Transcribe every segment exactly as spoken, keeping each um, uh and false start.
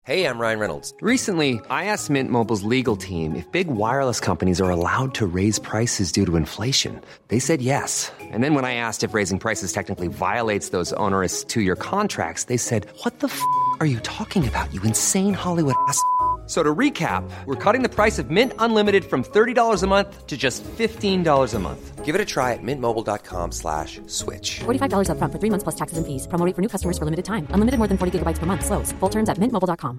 Hey, I'm Ryan Reynolds. Recently, I asked Mint Mobile's legal team if big wireless companies are allowed to raise prices due to inflation. They said yes. And then when I asked if raising prices technically violates those onerous two-year contracts, they said, what the f*** are you talking about, you insane Hollywood ass f- So to recap, we're cutting the price of Mint Unlimited from thirty dollars a month to just fifteen dollars a month. Give it a try at mintmobile.com slash switch. forty-five dollars up front for three months plus taxes and fees. Promo rate for new customers for limited time. Unlimited more than forty gigabytes per month. Slows full terms at mint mobile dot com.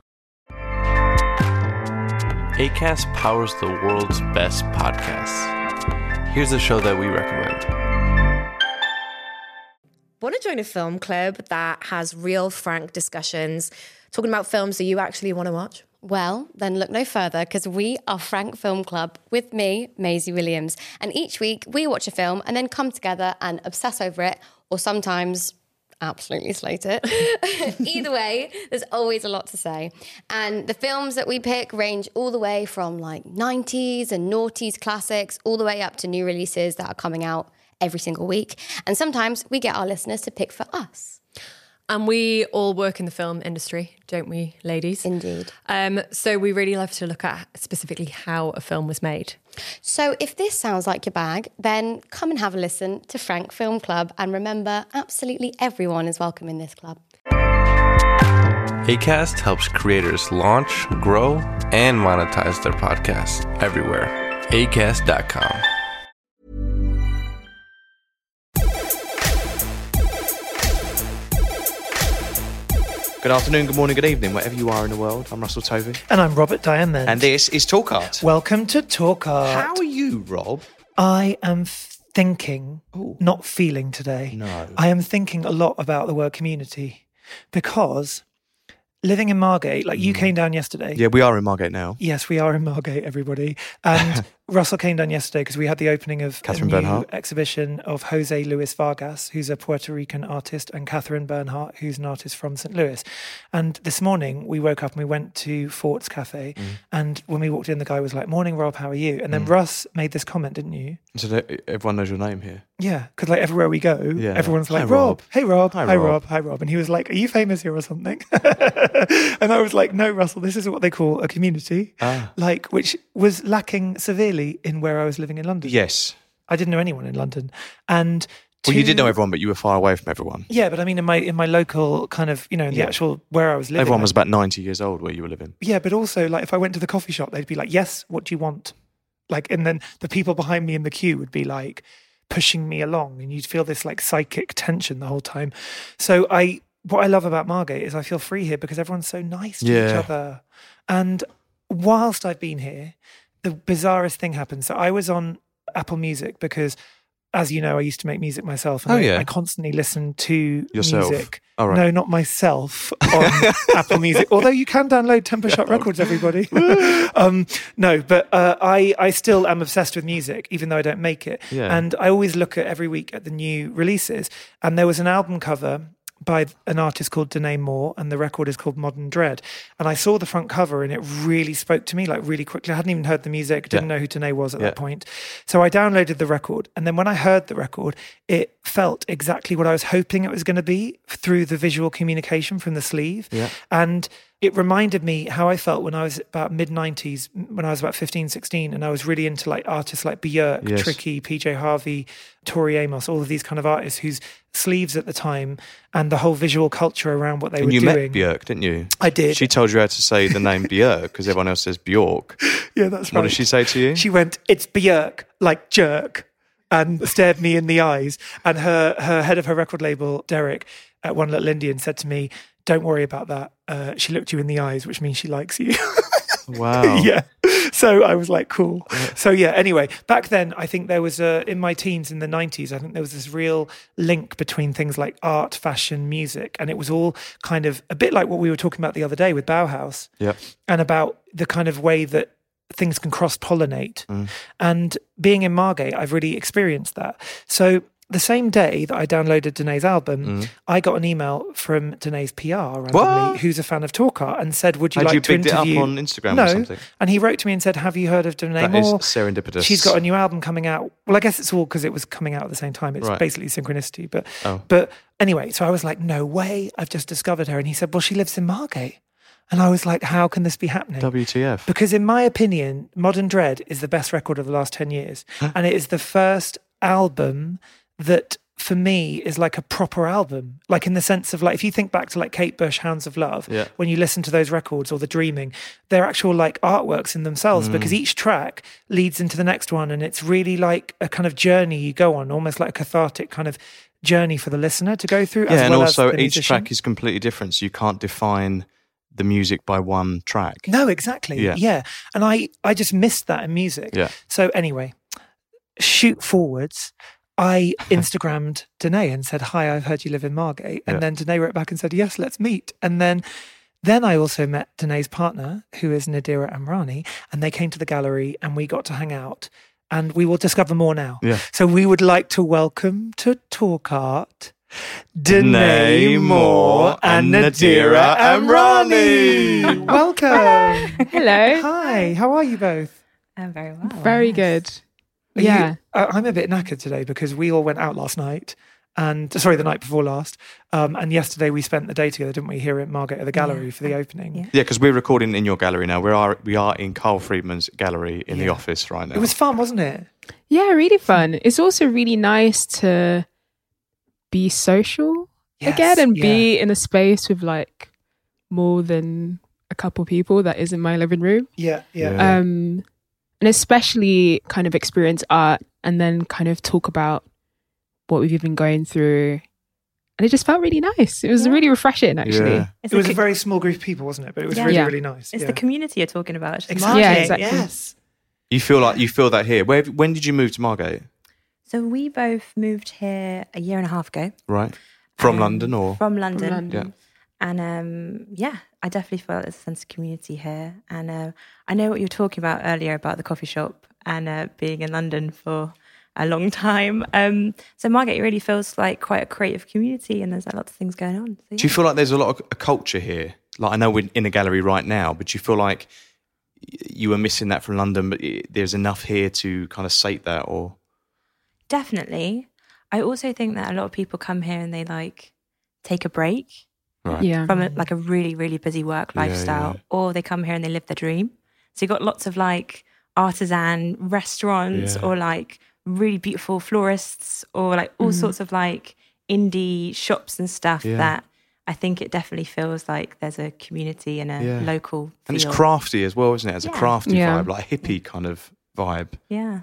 Acast powers the world's best podcasts. Here's a show that we recommend. Want to join a film club that has real, frank discussions, talking about films that you actually want to watch? Well, then look no further, because we are Frank Film Club with me, Maisie Williams. And each week we watch a film and then come together and obsess over it, or sometimes absolutely slate it. Either way, there's always a lot to say. And the films that we pick range all the way from like nineties and noughties classics, all the way up to new releases that are coming out every single week. And sometimes we get our listeners to pick for us. And we all work in the film industry, don't we, ladies? Indeed. Um, so we really love to look at specifically how a film was made. So if this sounds like your bag, then come and have a listen to Frank Film Club. And remember, absolutely everyone is welcome in this club. Acast helps creators launch, grow, and monetize their podcasts everywhere. acast dot com. Good afternoon, good morning, good evening, wherever you are in the world. I'm Russell Tovey. And I'm Robert Diamond. And this is Talk Art. Welcome to Talk Art. How are you, Rob? I am thinking, Ooh. not feeling today. No. I am thinking a lot about the word community, because living in Margate, like you mm. came down yesterday. Yeah, we are in Margate now. Yes, we are in Margate, everybody. And Russell came down yesterday because we had the opening of Catherine a new Bernhardt. exhibition of Jose Luis Vargas, who's a Puerto Rican artist, and Catherine Bernhardt, who's an artist from Saint Louis. And this morning we woke up and we went to Fort's Cafe. Mm. And when we walked in, the guy was like, "Morning, Rob, how are you?" And then mm. Russ made this comment, didn't you? So that everyone knows your name here. Yeah, because like everywhere we go, yeah. everyone's like, Hi, Rob. Rob, hey Rob, hi, hi Rob. Rob, hi Rob. And he was like, "Are you famous here or something?" And I was like, "No, Russell, this is what they call a community," ah. like which was lacking severely in where I was living in London. Yes. I didn't know anyone in London. And Well, to, you did know everyone, but you were far away from everyone. Yeah, but I mean, in my in my local kind of, you know, the yeah. actual where I was living. Everyone like, was about ninety years old where you were living. Yeah, but also, like, if I went to the coffee shop, they'd be like, "Yes, what do you want?" Like, and then the people behind me in the queue would be like pushing me along, and you'd feel this like psychic tension the whole time. So I, what I love about Margate is I feel free here because everyone's so nice to yeah. each other. And whilst I've been here, the bizarrest thing happened. So I was on Apple Music because, as you know, I used to make music myself. And oh, I, yeah. I constantly listen to Yourself. music. Oh, right. No, not myself on Apple Music. Although you can download Temper Shot Records, everybody. um, no, but uh, I, I still am obsessed with music, even though I don't make it. Yeah. And I always look at every week at the new releases. And there was an album cover by an artist called Danae Moore, and the record is called Modern Dread. And I saw the front cover and it really spoke to me, like really quickly. I hadn't even heard the music, didn't yeah. know who Danae was at yeah. that point. So I downloaded the record, and then when I heard the record, it felt exactly what I was hoping it was going to be through the visual communication from the sleeve. Yeah. And it reminded me how I felt when I was about mid-nineties, when I was about fifteen, sixteen, and I was really into like artists like Björk, yes. Tricky, P J Harvey, Tori Amos, all of these kind of artists whose sleeves at the time and the whole visual culture around what they and were you doing. You met Björk, didn't you? I did. She told you how to say the name Björk because everyone else says Björk. Yeah, that's right. What did she say to you? She went, "It's Björk, like jerk," and stared me in the eyes. And her, her head of her record label, Derek, at One Little Indian, said to me, "Don't worry about that. Uh, she looked you in the eyes, which means she likes you." Wow. Yeah. So I was like, cool. Yeah. So yeah, anyway, back then, I think there was a, in my teens in the nineties, I think there was this real link between things like art, fashion, music. And it was all kind of a bit like what we were talking about the other day with Bauhaus. Yeah. And about the kind of way that things can cross-pollinate. Mm. And being in Margate, I've really experienced that. So the same day that I downloaded Danae's album, mm. I got an email from Danae's P R randomly, what? who's a fan of Talk Art, and said, "Would you Had like you to interview?" Had you picked it up on Instagram no, or something? And he wrote to me and said, "Have you heard of Danae That Moore? Is serendipitous. She's got a new album coming out." Well, I guess it's all because it was coming out at the same time. It's right. basically synchronicity. But oh. but anyway, so I was like, "No way! I've just discovered her." And he said, "Well, she lives in Margate." And I was like, how can this be happening? W T F. Because in my opinion, Modern Dread is the best record of the last ten years. And it is the first album that, for me, is like a proper album. Like in the sense of like, if you think back to like Kate Bush, Hounds of Love, Yeah. when you listen to those records or The Dreaming, they're actual like artworks in themselves Mm. because each track leads into the next one. And it's really like a kind of journey you go on, almost like a cathartic kind of journey for the listener to go through. Yeah, as and well also as the each musician. track is completely different, so you can't define the music by one track. No, exactly. Yeah. Yeah. And I, I just missed that in music. Yeah. So anyway, shoot forwards. I Instagrammed Danae and said, hi, I've heard you live in Margate. And Yeah. then Danae wrote back and said, yes, let's meet. And then then I also met Danae's partner, who is Nadira Amrani, and they came to the gallery and we got to hang out. And we will discover more now. Yeah. So we would like to welcome to Talk Art, Danae Danae Moore and Nadira Amrani. Welcome. Hello. Hi, how are you both? I'm very well. Very good. Are Yeah. you- uh, I'm a bit knackered today because we all went out last night and, sorry, the night before last. Um, and yesterday we spent the day together, didn't we, here at Margate at the gallery for the opening. Yeah. Yeah, because we're recording in your gallery now. We are we are in Carl Friedman's gallery in the Yeah. office right now. It was fun, wasn't it? Yeah, really fun. It's also really nice to be social Yes, again and yeah. be in a space with like more than a couple people that isn't my living room. Yeah, yeah. Yeah. Um, and especially kind of experience art and then kind of talk about what we've been going through. And it just felt really nice. It was Yeah. really refreshing, actually. Yeah. It's It was the a co- very small group of people, wasn't it? But it was Yeah. really, Yeah. really nice. It's yeah. the community you're talking about. It's just Exactly. Yeah, Margate. exactly. Yes. You feel like you feel that here. Where when did you move to Margate? So we both moved here a year and a half ago. Right. From Um, London or From London. From London. Yeah. And um, yeah, I definitely felt there's a sense of community here. And uh, I know what you were talking about earlier about the coffee shop and uh, being in London for a long time. Um, so Margate really feels like quite a creative community and there's a lot of things going on. So, Do you yeah. feel like there's a lot of a culture here? Like I know we're in a gallery right now, but do you feel like y- you were missing that from London, but i- there's enough here to kind of sate that or Definitely. I also think that a lot of people come here and they like take a break right. Yeah. from a, like a really, really busy work Yeah, lifestyle, yeah. or they come here and they live their dream. So you've got lots of like artisan restaurants Yeah. or like really beautiful florists or like all sorts of like indie shops and stuff Yeah. that I think it definitely feels like there's a community and a Yeah. local And it's feel. crafty as well, isn't it? It's a Yeah. crafty Yeah. vibe, like a hippie kind of vibe. Yeah.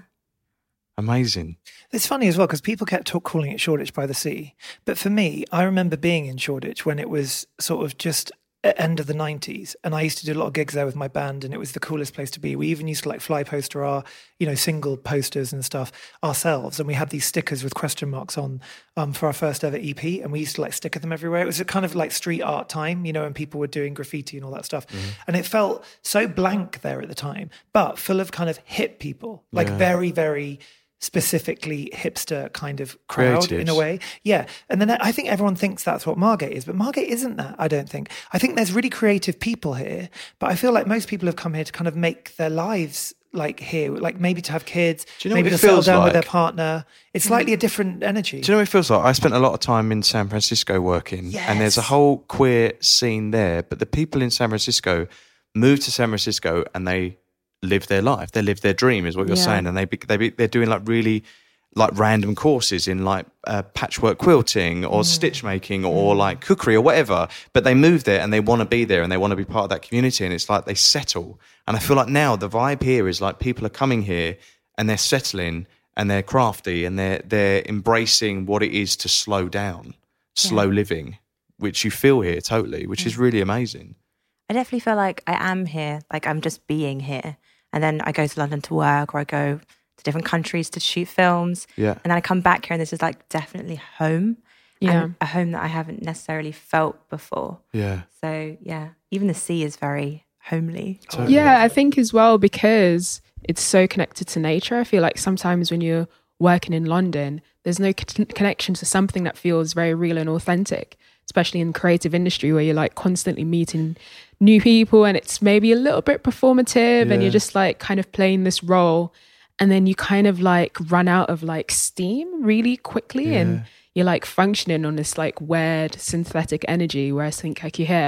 Amazing. It's funny as well because people kept talk, calling it Shoreditch by the Sea. But for me, I remember being in Shoreditch when it was sort of just at end of the nineties. And I used to do a lot of gigs there with my band and it was the coolest place to be. We even used to like fly poster our, you know, single posters and stuff ourselves. And we had these stickers with question marks on um, for our first ever E P. And we used to like sticker them everywhere. It was a kind of like street art time, you know, and people were doing graffiti and all that stuff. And it felt so blank there at the time, but full of kind of hip people, like Yeah. very, very specifically hipster kind of crowd in a Creatives. way. Yeah. And then I think everyone thinks that's what Margate is, but Margate isn't that, I don't think. I think there's really creative people here, but I feel like most people have come here to kind of make their lives like here, like maybe to have kids, Do you know maybe what to it settle feels down with like? their partner. It's slightly a different energy. Do you know what it feels like? I spent a lot of time in San Francisco working, and there's a Yes. whole queer scene there. But the people in San Francisco move to San Francisco and they live their life. They live their dream, is what you're Yeah. saying. And they be, they be, they're doing like really like random courses in like uh, patchwork quilting or stitch making or like cookery or whatever. But they move there and they want to be there and they want to be part of that community. And it's like they settle. And I feel like now the vibe here is like people are coming here and they're settling and they're crafty and they're they're embracing what it is to slow down, slow living, which you feel here totally, which is really amazing. I definitely feel like I am here, like I'm just being here. And then I go to London to work or I go to different countries to shoot films. Yeah. And then I come back here and this is like definitely home. Yeah. And a home that I haven't necessarily felt before. Yeah. So yeah, even the sea is very homely. Yeah, I think as well because it's so connected to nature. I feel like sometimes when you're working in London, there's no con- connection to something that feels very real and authentic, especially in the creative industry where you're like constantly meeting new people and it's maybe a little bit performative and Yeah. you're just like kind of playing this role and then you kind of like run out of like steam really quickly Yeah. and you're like functioning on this like weird synthetic energy whereas I think like you're here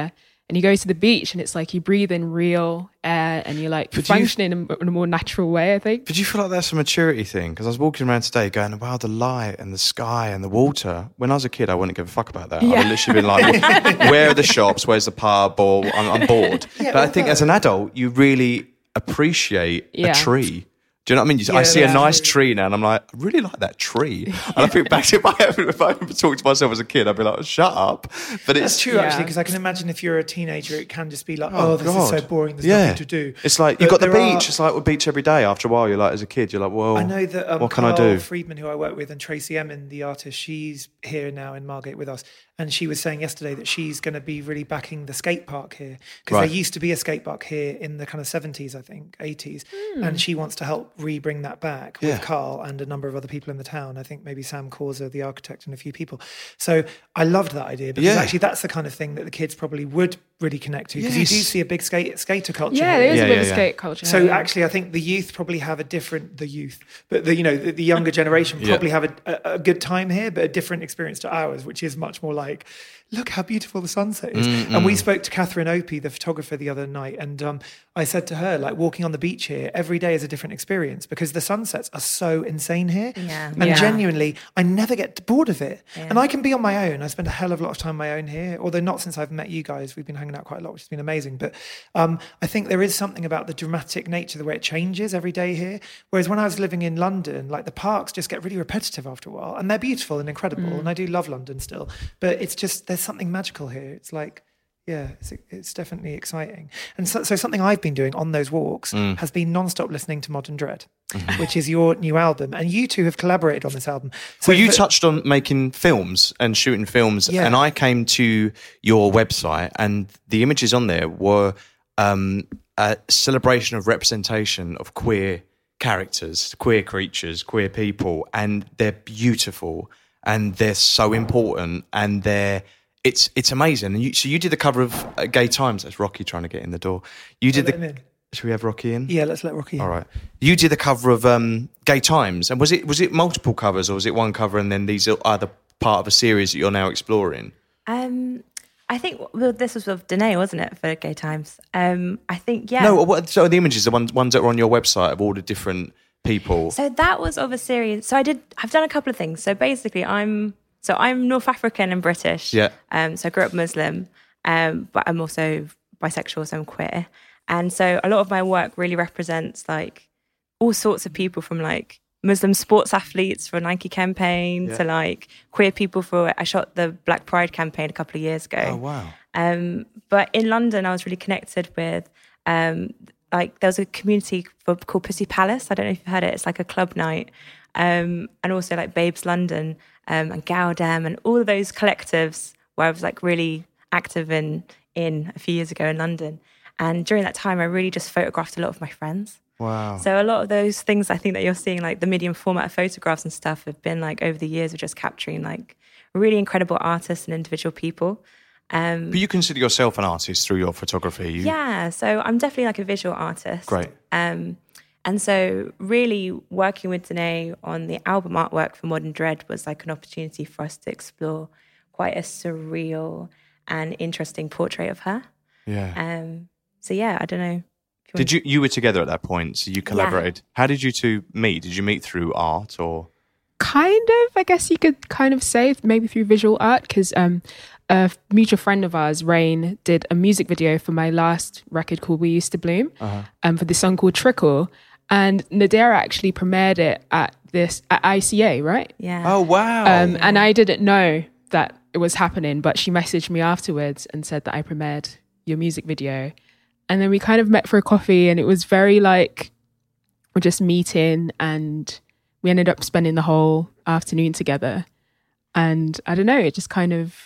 And you go to the beach and it's like you breathe in real air and you're like But do you- functioning in, a, in a more natural way, I think. But do you feel like that's a maturity thing? Because I was walking around today going, wow, the light and the sky and the water. When I was a kid, I wouldn't give a fuck about that. I Yeah. would literally been like, where are the shops? Where's the pub? Or I'm, I'm bored. but I think as an adult, you really appreciate Yeah. a tree. Do you know what I mean? You, I Yeah, see a that's nice true. tree now and I'm like, I really like that tree. And I think back to if I ever, if I ever talked to myself as a kid, I'd be like, shut up. But That's it's true, Yeah. actually, because I can imagine if you're a teenager, it can just be like, Oh, oh, this God. is so boring, there's Yeah. nothing to do. It's like, you've But got the there beach. are- It's like a beach every day. After a while, you're like, as a kid, you're like, well, I know that um, what can Carl I do? Friedman, who I work with, and Tracy Emin, the artist, she's here now in Margate with us. And she was saying yesterday that she's going to be really backing the skate park here. Because Right. there used to be a skate park here in the kind of seventies, I think, eighties. And she wants to help re-bring that back with Yeah. Carl and a number of other people in the town. I think maybe Sam Causer, the architect, and a few people. So I loved that idea because Yeah. actually that's the kind of thing that the kids probably would really connect to. Because Yes. you do see a big skate skater culture Yeah, here. there is Yeah, a bit yeah, of yeah. skate culture. So yeah. actually, I think the youth probably have a different the youth, but the you know the, the younger generation Yeah. probably have a, a, a good time here, but a different experience to ours, which is much more like, look how beautiful the sunset is. And we spoke to Catherine Opie, the photographer, the other night, and um, I said to her, like, walking on the beach here every day is a different experience because the sunsets are so insane here. Yeah. And Yeah. genuinely, I never get bored of it. And I can be on my own. I spend a hell of a lot of time on my own here, although not since I've met you guys. We've been hanging out quite a lot, which has been amazing. But um, I think there is something about the dramatic nature, the way it changes every day here. Whereas when I was living in London, like the parks just get really repetitive after a while. And they're beautiful and incredible. And I do love London still. But it's just, there's something magical here. It's like, yeah, it's, it's definitely exciting. And so, so something I've been doing on those walks has been non-stop listening to Modern Dread, which is your new album. And you two have collaborated on this album. So Well, you for- touched on making films and shooting films, Yeah. and I came to your website, and the images on there were um, a celebration of representation of queer characters, queer creatures, queer people, and they're beautiful, and they're so important, and they're it's it's amazing. And you, so you did the cover of uh, Gay Times. That's Rocky trying to get in the door. You did let him the. in. Should we have Rocky in? Yeah, let's let Rocky in. All right. You did the cover of um, Gay Times, and was it was it multiple covers, or was it one cover and then these are either part of a series that you're now exploring? Um, I think well, this was with Danae, wasn't it, for Gay Times? Um, I think yeah. No. What, so the images, the ones ones that were on your website of all the different people. So that was of a series. So I did. I've done a couple of things. So basically, I'm so I'm North African and British. Yeah. Um. So I grew up Muslim. Um. But I'm also bisexual, so I'm queer. And so a lot of my work really represents like all sorts of people, from like Muslim sports athletes for a Nike campaign Yeah. to like queer people for. I shot the Black Pride campaign a couple of years ago. Oh wow. Um, but in London, I was really connected with, um, like, there was a community for, called Pussy Palace. I don't know if you've heard it. It's like a club night. Um, and also like Babes London um, and Gowdam and all of those collectives where I was like really active in, in a few years ago in London. And during that time, I really just photographed a lot of my friends. Wow. So a lot of those things I think that you're seeing, like the medium format of photographs and stuff, have been like over the years of just capturing like really incredible artists and individual people. Um, But you consider yourself an artist through your photography. You, yeah, so I'm definitely like a visual artist. Great. Um, and so really working with Danae on the album artwork for Modern Dread was like an opportunity for us to explore quite a surreal and interesting portrait of her. Yeah. Um, so yeah, I don't know. if Did you you were together at that point? So you collaborated. How did you two meet? Did you meet through art or? Kind of, I guess you could kind of say, maybe through visual art, because um, a mutual friend of ours, Rain, did a music video for my last record called We Used to Bloom, Uh-huh. um, for the song called Trickle. And Nadira actually premiered it at this at I C A, right? Yeah. Oh wow. Um, and I didn't know that it was happening, but she messaged me afterwards and said that I premiered your music video. And then we kind of met for a coffee, and it was very like, we're just meeting, and we ended up spending the whole afternoon together. And I don't know, it just kind of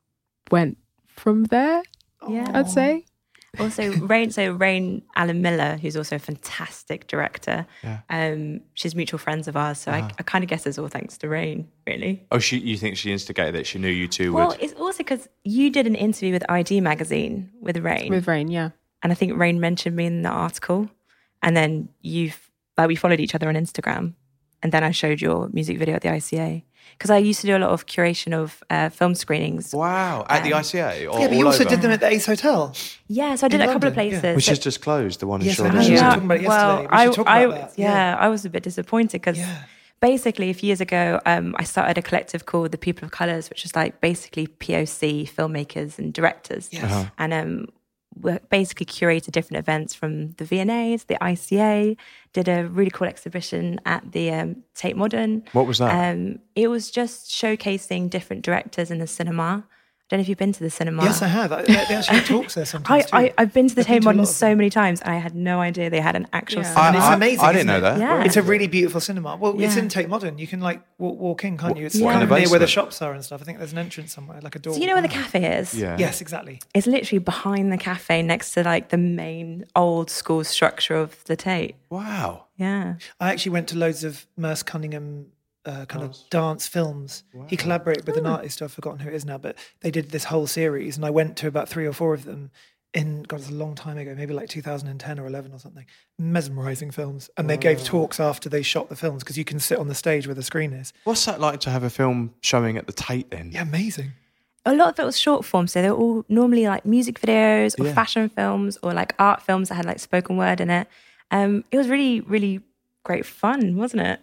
went from there, Yeah. I'd say. Also, Rain, so Rain Allen Miller, who's also a fantastic director. Yeah. Um, she's mutual friends of ours, so Uh-huh. I, I kind of guess it's all thanks to Rain, really. Oh, she. You think she instigated it? She knew you two Well, would. it's also because you did an interview with I D magazine with Rain, With Rain, yeah. and I think Rain mentioned me in the article, and then you've like we followed each other on Instagram, and then I showed your music video at the I C A. because I used to do a lot of curation of uh, film screenings. Wow, at Um, the I C A? Or Yeah, but you all also over? did them at the Ace Hotel. Yeah, so I did In it a couple of London, yeah. places. Which So- has just closed, the one in Yes, I Shoreditch. know. We were Yeah. talking about it yesterday. Well, We should I, talk I, about that. yeah, Yeah. I was a bit disappointed because Yeah. basically a few years ago, um, I started a collective called the People of Colours, which is like basically P O C filmmakers and directors. Yes. Uh-huh. And um, we basically curated different events from the V and A's, the I C A, did a really cool exhibition at the um, Tate Modern. What was that? Um, it was just showcasing different directors in the cinema. I don't know if you've been to the cinema. Yes, I have. I, they they actually talks there I, sometimes too. I, I've been to the I've been Tate to a lot Modern of so them. many times, and I had no idea they had an actual Yeah. cinema. And it's I- I- amazing. I didn't isn't know it? that. Yeah. It's a really beautiful cinema. Well, it's Yeah. in Tate Modern. You can like walk, walk in, can't you? It's What, kind in of the near where the basement? shops are and stuff. I think there's an entrance somewhere, like a door. So you know where the Wow. cafe is? Yeah. Yes, exactly. It's literally behind the cafe next to like the main old school structure of the Tate. Wow. Yeah. I actually went to loads of Merce Cunningham uh, kind of dance films. He collaborated with an artist, I've forgotten who it is now, but they did this whole series, and I went to about three or four of them in, God, it's a long time ago, maybe like two thousand ten or eleven or something. Mesmerizing films. And they gave talks after they shot the films, because you can sit on the stage where the screen is. What's that like to have a film showing at the Tate then? Yeah, amazing. A lot of it was short form, so they were all normally like music videos or Yeah. fashion films or like art films that had like spoken word in it. Um, it was really, really great fun, wasn't it?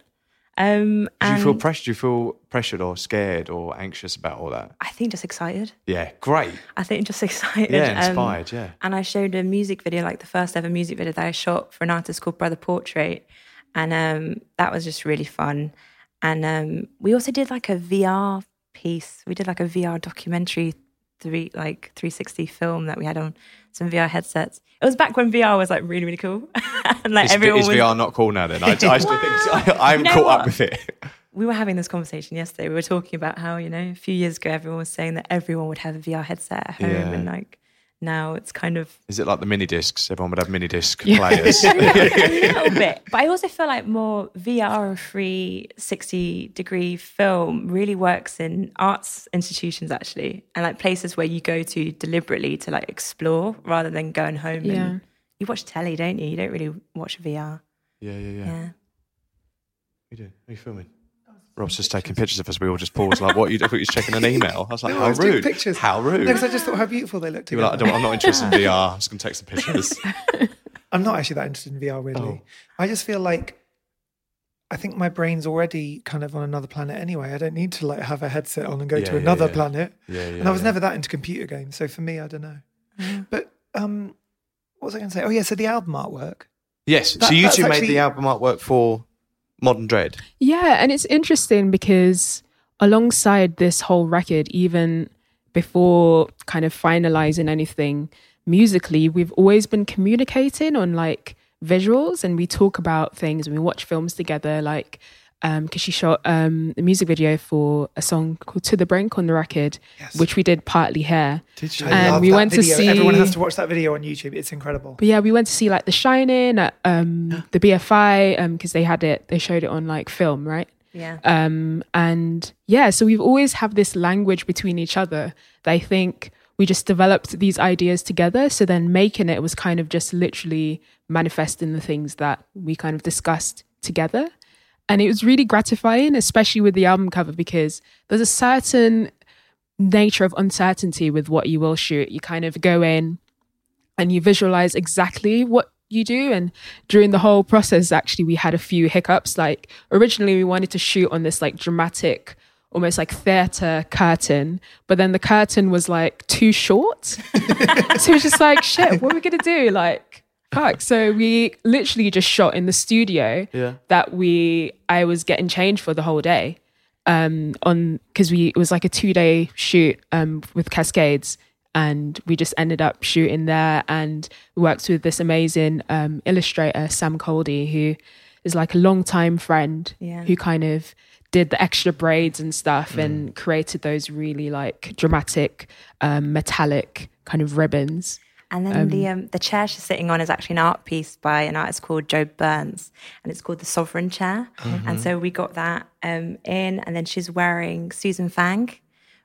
Um, Do and you feel pressured? Do you feel pressured or scared or anxious about all that? I think just excited. Yeah, great. I think just excited. Yeah, Um, inspired, yeah. And I showed a music video, like the first ever music video that I shot for an artist called Brother Portrait. And um, that was just really fun. And um, we also did like a V R piece. We did like a V R documentary, three like three sixty film that we had on some V R headsets. It was back when V R was like really, really cool. And like Is, everyone is was, V R not cool now then? I, I still think I, I haven't You know caught what? up with it. we were having this conversation yesterday. We were talking about how, you know, a few years ago, everyone was saying that everyone would have a V R headset at home. Yeah. And like now it's kind of Is it like the mini discs? Everyone would have mini disc Yeah. players. a little bit. But I also feel like more V R three sixty degree film really works in arts institutions actually, and like places where you go to deliberately to like explore rather than going home. Yeah. And you watch telly, don't you? You don't really watch V R. yeah, yeah, yeah. Yeah. What are you doing? Are you filming? Rob's just taking pictures of us. We all just paused like, what? You thought he was checking an email? I was like, No, how I was doing rude. pictures. How rude. Because I just thought how beautiful they looked You were together. like, I don't, I'm not interested in V R. I'm just going to take some pictures. I'm not actually that interested in V R, weirdly. I just feel like I think my brain's already kind of on another planet anyway. I don't need to like have a headset on and go Yeah, to yeah, another yeah. planet. Yeah, yeah, and I was yeah. never that into computer games. So for me, I don't know. But um, what was I going to say? Oh, yeah, so the album artwork. Yes. That- so you that's two made actually- the album artwork for Modern Dread. Yeah, and it's interesting because alongside this whole record, even before kind of finalizing anything musically, we've always been communicating on like visuals, and we talk about things and we watch films together. Like, um, because she shot um the music video for a song called "To the Brink" on the record, Yes. which we did partly here. Did you? I And love we that went to video. see- Everyone has to watch that video on YouTube. It's incredible. But yeah, we went to see like The Shining at um the B F I um because they had it, they showed it on like film, right? Yeah. Um, and yeah, so we've always have this language between each other that I think we just developed these ideas together. So then making it was kind of just literally manifesting the things that we kind of discussed together. And it was really gratifying, especially with the album cover, because there's a certain nature of uncertainty with what you will shoot. You kind of go in and you visualize exactly what you do. And during the whole process, actually, we had a few hiccups. Like originally we wanted to shoot on this like dramatic, almost like theater curtain, but then the curtain was like too short. So it was just like, shit, what are we going to do? Like, fuck. So we literally just shot in the studio Yeah. that we, I was getting changed for the whole day. Um, on, cause we, it was like a two day shoot, um, with Cascades. And we just ended up shooting there, and we worked with this amazing um, illustrator, Sam Coldy, who is like a longtime friend Yeah. who kind of did the extra braids and stuff and created those really like dramatic, um, metallic kind of ribbons. And then the um, the chair she's sitting on is actually an art piece by an artist called Joe Burns, and it's called the Sovereign Chair. And so we got that um, in, and then she's wearing Susan Fang,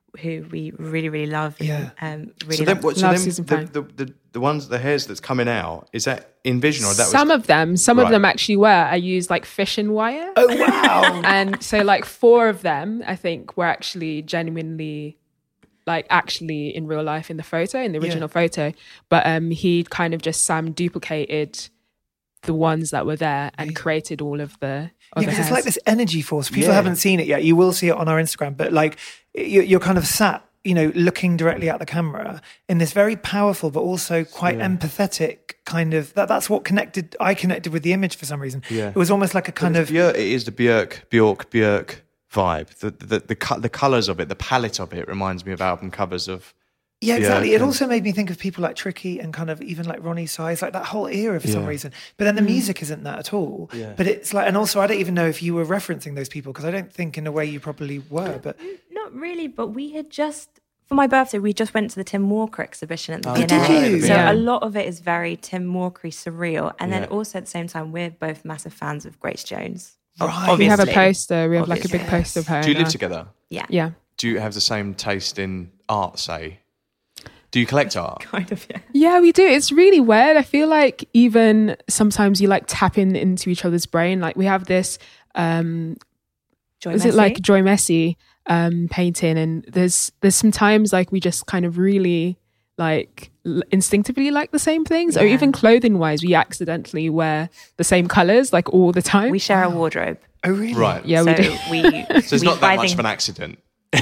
who we really, really love. Yeah. And, um, really So then, love. what, so Love then season the, five. the, the, the ones, the hairs that's coming out, is that in Vision or that was... Some of them, some Right. of them actually were. I used like fishing wire. Oh wow! And so like four of them, I think, were actually genuinely like actually in real life in the photo, in the original Yeah. photo. But um he kind of just Sam duplicated the ones that were there and created all of the Yeah, other because it's hairs. like this energy force. People Yeah. haven't seen it yet. You will see it on our Instagram, but like you- you're kind of sat, you know, looking directly at the camera in this very powerful, but also quite empathetic kind of. That that's what connected. I connected with the image for some reason. Yeah. It was almost like a kind It's of. Björk, it is the Björk, Björk, Björk vibe. The the the, co- the colours of it, the palette of it reminds me of album covers of... Yeah, exactly. Björk It and- also made me think of people like Tricky and kind of even like Ronnie Size, like that whole era for some Yeah. reason. But then the music isn't that at all. Yeah. But it's like, and also I don't even know if you were referencing those people because I don't think in a way you probably were. But Not really, but we had just, for my birthday, we just went to the Tim Walker exhibition at the Oh, V and did A. you? So Yeah. a lot of it is very Tim Walker surreal. And then Yeah. also at the same time, we're both massive fans of Grace Jones. Right. we have a Obviously. poster. We have like a big Obviously. poster of her. Do you in live our- together? Yeah. Yeah. Do you have the same taste in art, say? Do you collect art? Kind of, yeah. Yeah, we do. It's really weird. I feel like even sometimes you like tap in into each other's brain. Like we have this, um, Joy is Messi. it like Joy Messi um, painting? And there's there's some times like we just kind of really like l- instinctively like the same things, or Yeah. even clothing wise, we accidentally wear the same colors like all the time. We share a wardrobe. oh, really? Right. yeah, so we do. we, So it's we not buy that much things- of an accident.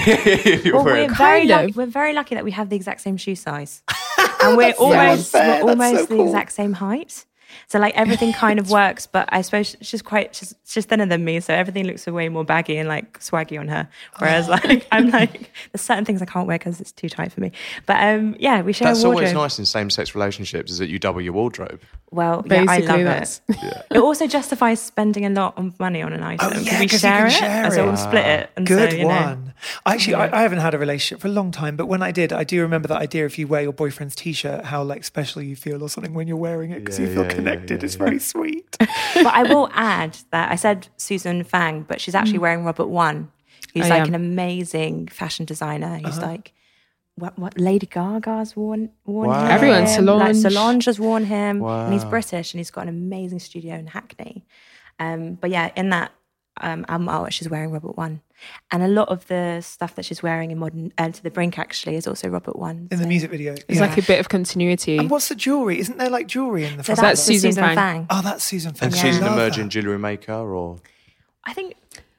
Well, we're very Kind lucky. of. We're very lucky that we have the exact same shoe size, and we're almost unfair. we're That's almost so the cool. exact same height. So like everything kind of works, but I suppose she's quite she's, she's thinner than me, so everything looks way more baggy and like swaggy on her. Whereas like I'm like there's certain things I can't wear because it's too tight for me. But um, yeah, we share That's a wardrobe. always nice in same-sex relationships, is that you double your wardrobe. Well, yeah, I Basically, love that's it. It also justifies spending a lot of money on an item. Oh, yeah, 'cause we 'cause you share can it, share and so it. we'll split it. And Good so, you know, one. Actually, I, I haven't had a relationship for a long time, but when I did, I do remember that idea. If you wear your boyfriend's t-shirt, how like special you feel or something when you're wearing it because Yeah, you feel yeah, yeah, connected. yeah, it's yeah. very sweet. But I will add that I said Susan Fang, but she's actually wearing Robert One, who's Oh, like yeah. an amazing fashion designer. Who's Uh-huh. like what what Lady Gaga's worn worn Wow. him. Everyone, Like Solange. Solange has worn him, and he's Wow. British, and he's got an amazing studio in Hackney. Um, but yeah, in that um, album art, she's wearing Robert One, and a lot of the stuff that she's wearing in Modern uh, to the Brink actually is also Robert One. In the so- music video. It's Yeah. like a bit of continuity. And what's the jewelry? Isn't there like jewelry in the So front? that's, that's the Susan Susan Fang. Fang. Oh, that's Susan Fang. And Yeah. she's an Love emerging that. jewellery maker, or... I think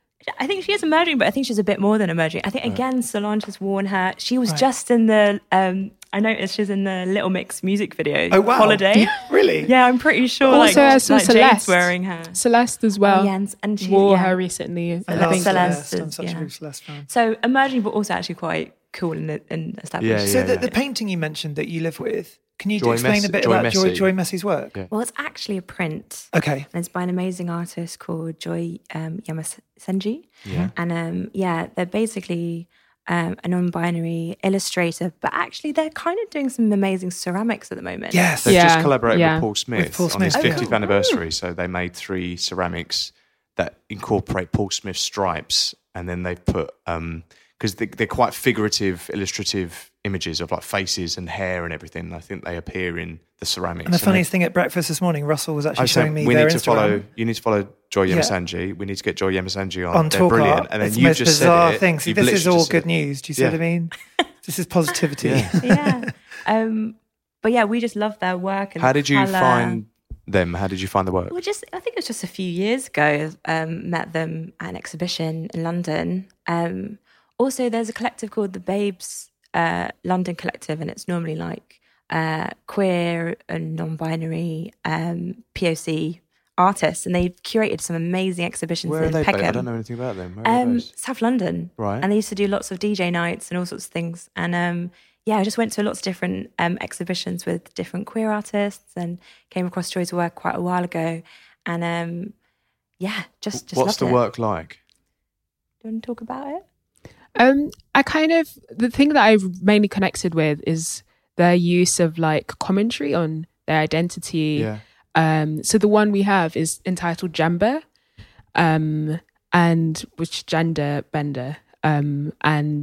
I think she is emerging, but I think she's a bit more than emerging. I think again, Solange has worn her. She was Right. just in the. Um, I noticed she's in the Little Mix music video. Oh, wow. Holiday. Really? Yeah, I'm pretty sure. Also like, has some like Jade's Celeste. wearing her. Celeste as well. Oh, yeah, and- and she- wore yeah. her recently. I I love think. Celeste Celeste. I'm is- such yeah. a big Celeste fan. So emerging, but also actually quite cool and, and established. Yeah, So yeah. the, the painting you mentioned that you live with, can you Joy explain a Messi- bit Joy about Joy, Messi. Joy Messi's work? Yeah. Well, it's actually a print. Okay. And it's by an amazing artist called Joy um, Yamasenji. Yeah. And um, yeah, they're basically um, a non-binary illustrator, but actually they're kind of doing some amazing ceramics at the moment. Yes. They've just Yeah, collaborated yeah. with Paul Smith With Paul on Smith. his Oh, fiftieth cool. anniversary. So they made three ceramics that incorporate Paul Smith's stripes, and then they've put because they, they're quite figurative, illustrative images of like faces and hair and everything. I think they appear in the ceramics. And the they- funniest thing at breakfast this morning, Russell was I actually said showing me we their need to Instagram. follow. You need to follow Joy Yeah. Yamasanji. We need to get Joy Yamasanji on. on They're Talk brilliant. Art. And then It's the you most just bizarre said it. thing. See, You've this is literally all just good said it. news. Do you see Yeah. what I mean? This is positivity. Yeah. yeah. Um, but yeah, we just love their work. And How did you colour. find them? How did you find the work? Well, just I think it was just a few years ago. Um, met them at an exhibition in London. Um, also, there's a collective called the Babes uh, London Collective, and it's normally like uh, queer and non-binary um, P O C artists, and they've curated some amazing exhibitions Where are in they Peckham. based? I don't know anything about them. Where are they Um, based? South London, Right. And they used to do lots of D J nights and all sorts of things. And um, yeah, I just went to lots of different um, exhibitions with different queer artists, and came across Joy's work quite a while ago. And um, yeah, just just What's loved the it. work like? Do you want to talk about it? Um, I kind of the thing that I've mainly connected with is their use of like commentary on their identity. Yeah. Um, so the one we have is entitled Gender, um, and which gender bender, um, and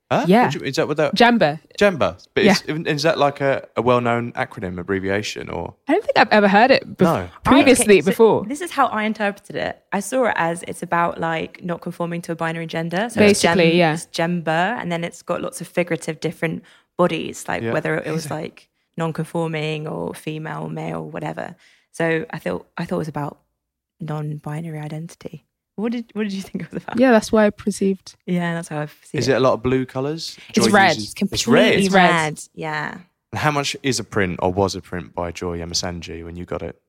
Huh? Yeah. What do you- is that what that? Jamba. Jamba. But Yeah. is, is that like a, a well-known acronym abbreviation or? I don't think I've ever heard it bef- No. previously Okay, so before. This is how I interpreted it. I saw it as it's about like not conforming to a binary gender. So Basically, it's gem, yeah. It's gender, and then it's got lots of figurative different bodies, like Yeah. whether it was like non-conforming or female, male, whatever. So I thought I thought it was about non-binary identity. What did what did you think it was about? Yeah, that's why I perceived. Yeah, that's how I see Is it. it a lot of blue colours? It's Joy red. uses- Completely It's red. It's red. red. Yeah. And how much is a print or was a print by Joy Yamasanji when you got it?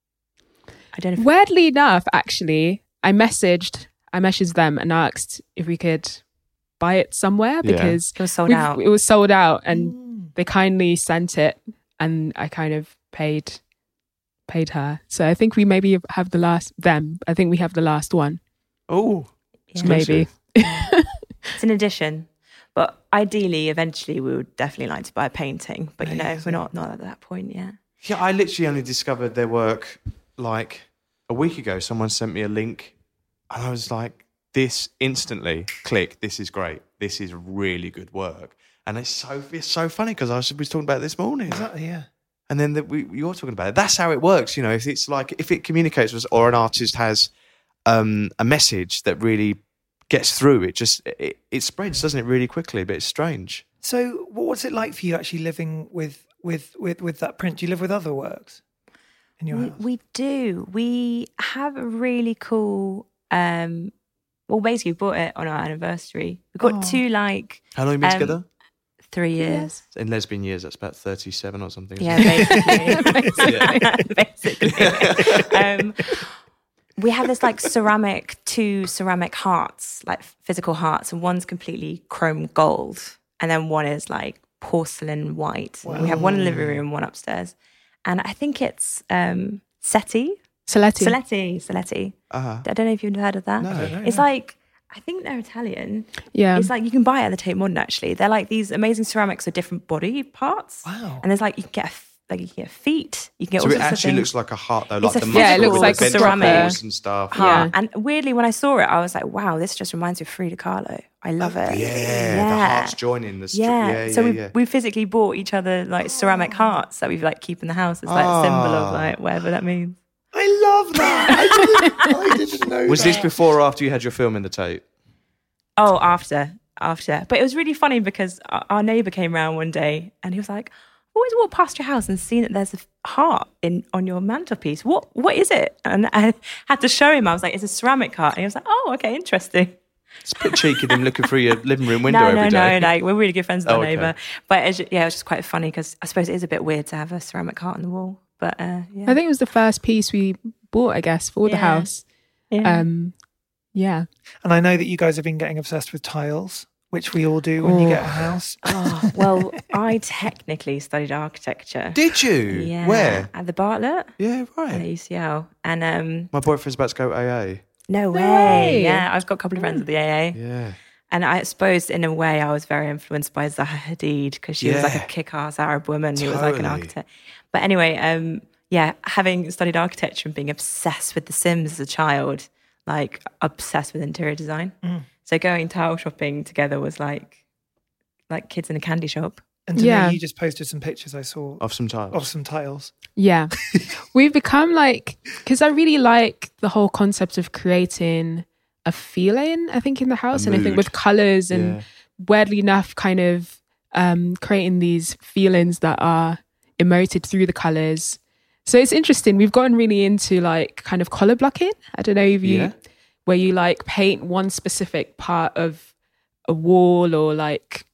I don't know. If Weirdly enough, actually, I messaged I messaged them and asked if we could buy it somewhere Yeah. because It was sold we've- out. It was sold out, and they kindly sent it, and I kind of paid paid her. So I think we maybe have the last them. I think we have the last one, Oh, maybe. It's an addition. But ideally, eventually, we would definitely like to buy a painting. But, you know, we're not, not at that point yet. Yeah, I literally only discovered their work like a week ago. Someone sent me a link and I was like, this instantly, click, this is great. This is really good work. And it's so it's so funny because I was, was talking about it this morning. Exactly, yeah. And then the, we you're talking about it. That's how it works, you know. If it's like if it communicates with us or an artist has um, a message that really gets through, it just it, it spreads, doesn't it, really quickly? But it's strange. So, what's it like for you actually living with with with, with that print? Do you live with other works in your We, house? we do. We have a really cool. Um, well, basically, we bought it on our anniversary. We've got Oh. two like How long have you been Um, together? three years. In lesbian years, that's about thirty-seven or something. isn't Yeah, it? basically. basically. um, we have this like ceramic, two ceramic hearts, like physical hearts, and one's completely chrome gold, and then one is like porcelain white. And we have one in the living room, one upstairs, and I think it's um, Seti. Saletti. Saletti, Saletti. Uh-huh. I don't know if you've heard of that. No. I don't know, It's no. like, I think they're Italian. Yeah. It's like you can buy it at the Tate Modern, actually. They're like these amazing ceramics with different body parts. Wow. And there's like, you can get a, f- like you can get feet. You can get So all it sorts of actually things. looks like a heart, though, It's like a the physical Yeah, it looks muscle like with a ceramic. ventricles and stuff. heart. And weirdly, when I saw it, I was like, wow, this just reminds me of Frida Kahlo. I love it. Yeah, the hearts joining the. Stri- Yeah. yeah, yeah, so we yeah. we physically bought each other like ceramic hearts that we've like keep in the house. It's like a symbol of Ah. like whatever that means. I love that. I didn't, I didn't know Was that. this before or after you had your film in the Tate? Oh, after, after. But it was really funny because our, our neighbour came round one day and he was like, I've always walked past your house and seen that there's a heart in on your mantelpiece. What what is it? And I had to show him. I was like, it's a ceramic heart. And he was like, oh, okay, interesting. It's a bit cheeky them looking through your living room window no, every no, day. no, like we're really good friends with Oh, our okay. neighbour. But it's, yeah, it was just quite funny because I suppose it is a bit weird to have a ceramic heart on the wall. But uh, yeah. I think it was the first piece we bought, I guess, for the Yeah. house. Yeah. Um, yeah. And I know that you guys have been getting obsessed with tiles, which we all do when you get a Oh. house. Oh, well, I technically studied architecture. Did you? Yeah. Where? At the Bartlett Yeah, at right. U C L. And um, My boyfriend's about to go A A. no way. way. Yeah, I've got a couple of friends at the A A. Yeah. And I suppose in a way I was very influenced by Zaha Hadid because she was like a Yeah. kick-ass Arab woman who was like an Totally. architect. But anyway, um, yeah, having studied architecture and being obsessed with The Sims as a child, like obsessed with interior design. Mm. So going tile shopping together was like like kids in a candy shop. And to Yeah. me, you just posted some pictures I saw Of some tiles. of some tiles. Yeah. We've become like, because I really like the whole concept of creating a feeling, I think, in the house. A And I think mood. with colours and Yeah. weirdly enough, kind of um, creating these feelings that are emoted through the colours. So it's interesting. We've gotten really into like kind of colour blocking. I don't know if you, Yeah. where you like paint one specific part of a wall or like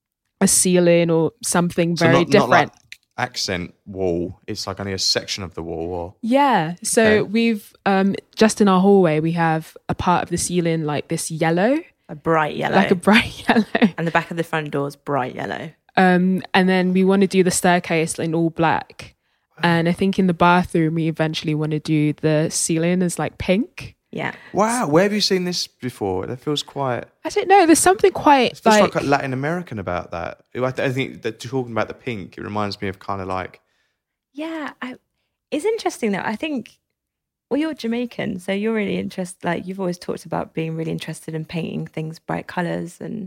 a ceiling or something So very not, different. not like accent wall. It's like only a section of the wall. Or Yeah. So Okay. we've um just in our hallway we have a part of the ceiling like this yellow, A bright yellow. like a bright yellow. and the back of the front door is bright yellow. Um and then we want to do the staircase in all black. And I think in the bathroom we eventually want to do the ceiling as like pink. Yeah. wow, where have you seen this before? That feels quite. I don't know, there's something quite It feels like, like, Latin American about that. I, th- I think that talking about the pink, it reminds me of kind of like. Yeah. I, it's interesting though. I think, well, you're Jamaican, so you're really interested, like you've always talked about being really interested in painting things bright colours and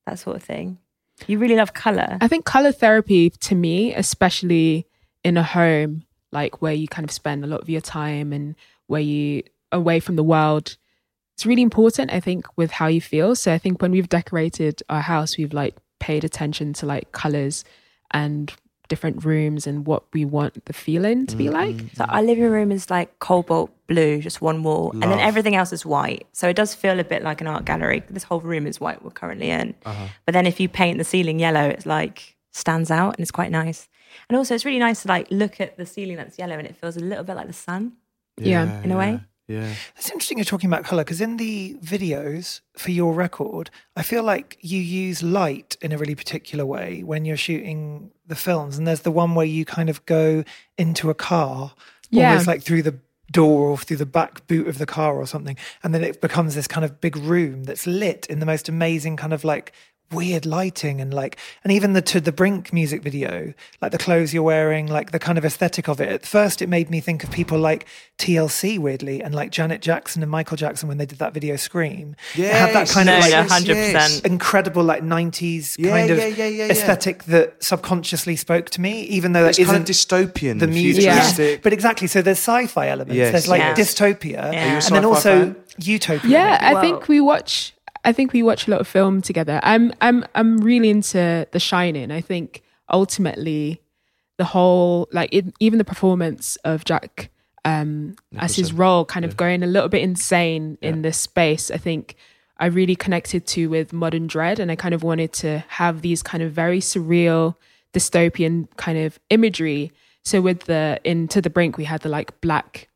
that sort of thing. You really love colour. I think colour therapy to me, especially in a home, like where you kind of spend a lot of your time and where you away from the world, it's really important, I think, with how you feel. So I think when we've decorated our house, we've like paid attention to like colours and different rooms and what we want the feeling to be like. So our living room is like cobalt blue, just one wall, Love. and then everything else is white. So it does feel a bit like an art gallery. This whole room is white we're currently in. Uh-huh. But then if you paint the ceiling yellow, it's like stands out and it's quite nice. And also it's really nice to like look at the ceiling that's yellow and it feels a little bit like the sun. Yeah. In a way. Yeah. It's interesting you're talking about colour, because in the videos for your record, I feel like you use light in a really particular way when you're shooting the films. And there's the one where you kind of go into a car, Yeah. almost like through the door or through the back boot of the car or something. And then it becomes this kind of big room that's lit in the most amazing kind of like weird lighting, and like, and even the To the Brink music video, like the clothes you're wearing, like the kind of aesthetic of it. At first it made me think of people like T L C weirdly, and like Janet Jackson and Michael Jackson when they did that video Scream. Yeah, it had that kind no, of like no, one hundred percent. incredible like nineties Yeah, kind of yeah, yeah, yeah, yeah. aesthetic that subconsciously spoke to me, even though It's it kind of isn't dystopian, the music. futuristic. Yeah, but exactly. So there's sci-fi elements. Yes. There's like Yes. dystopia, Yeah. Are you a and then sci-fi also fan? utopia. Yeah, I Whoa. think we watch. I think we watch a lot of film together. I'm I'm I'm really into The Shining. I think ultimately the whole like it, even the performance of Jack um, as his role, kind of going a little bit insane in this space. I think I really connected to with Modern Dread, and I kind of wanted to have these kind of very surreal dystopian kind of imagery. So with the in To the Brink, we had the like black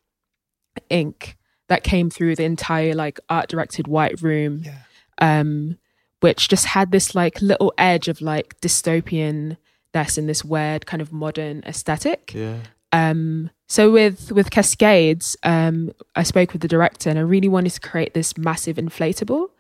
ink that came through the entire like art directed white room. Yeah. Um, which just had this like little edge of like dystopian that's in this weird kind of modern aesthetic. Yeah. Um, so with with Cascades, um, I spoke with the director, and I really wanted to create this massive inflatable.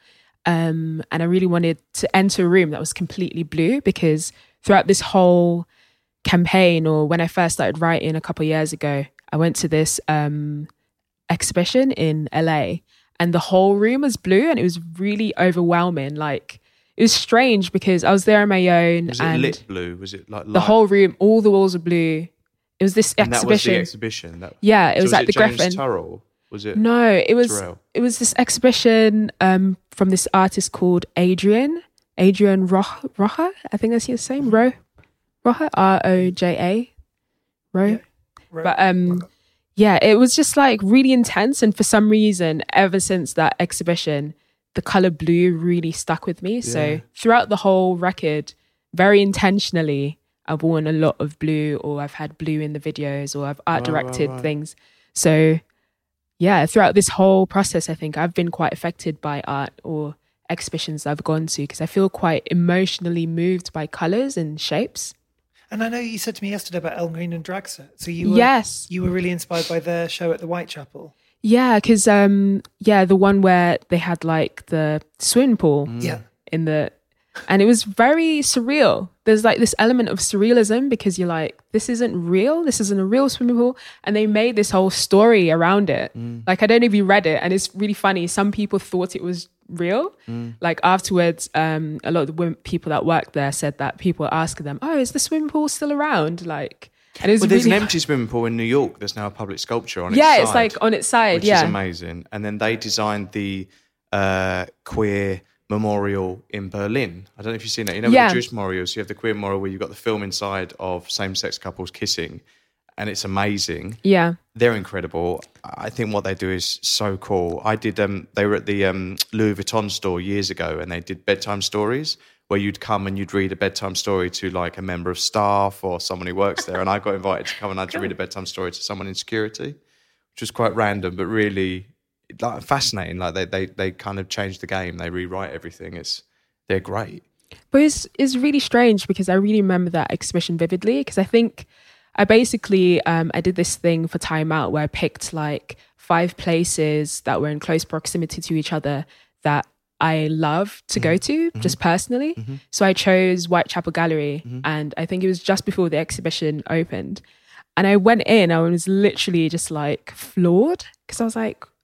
Um, and I really wanted to enter a room that was completely blue, because throughout this whole campaign, or when I first started writing a couple of years ago, I went to this um, exhibition in L A, and the whole room was blue, and it was really overwhelming. Like, it was strange because I was there on my own. Was it and lit blue? Was it like the light? whole room, all the walls were blue. It was this And that was the exhibition. exhibition. That, Yeah, it so was at the James Griffin. Turrell? Was it? No, it was Terrell? it was this exhibition um, from this artist called Adrian Adrian Roja. Roja, I think that's his name. Ro Roja, R O J A, Ro. Yeah. Ro- But um, yeah, it was just like really intense, and for some reason, ever since that exhibition, the color blue really stuck with me. Yeah. So throughout the whole record, very intentionally, I've worn a lot of blue, or I've had blue in the videos, or I've art Right, right, directed right. things. So yeah, throughout this whole process, I think I've been quite affected by art or exhibitions I've gone to, because I feel quite emotionally moved by colors and shapes. And I know you said to me yesterday about El Green and Dragset. So you were, Yes. you were really inspired by their show at the Whitechapel. Yeah, because um, yeah, the one where they had like the swimming pool Yeah. in the, and it was very surreal. There's like this element of surrealism, because you're like, this isn't real. This isn't a real swimming pool. And they made this whole story around it. Like, I don't know if you read it, and it's really funny. Some people thought it was real. Like afterwards, um, a lot of the women, people that worked there said that people were asking them, oh, is the swimming pool still around? Like, and it was Well, there's really an empty swimming pool in New York. There's now a public sculpture on its yeah, side. it's like on its side. which yeah. is amazing. And then they designed the uh, queer memorial in Berlin. I don't know if you've seen that. You know, with Yeah. the Jewish memorials, you have the queer memorial where you've got the film inside of same-sex couples kissing, and it's amazing. Yeah. They're incredible. I think what they do is so cool. I did. Um, they were at the um, Louis Vuitton store years ago, and they did bedtime stories where you'd come and you'd read a bedtime story to like a member of staff or someone who works there. And I got invited to come and I had to read a bedtime story to someone in security, which was quite random, but really like fascinating. Like they they they kind of change the game. They rewrite everything. It's they're great. But it's, it's really strange, because I really remember that exhibition vividly, because I think I basically, um, I did this thing for Time Out where I picked like five places that were in close proximity to each other that I love to go to, Mm-hmm. just personally. So I chose Whitechapel Gallery, and I think it was just before the exhibition opened. And I went in, I was literally just like floored, because I was like,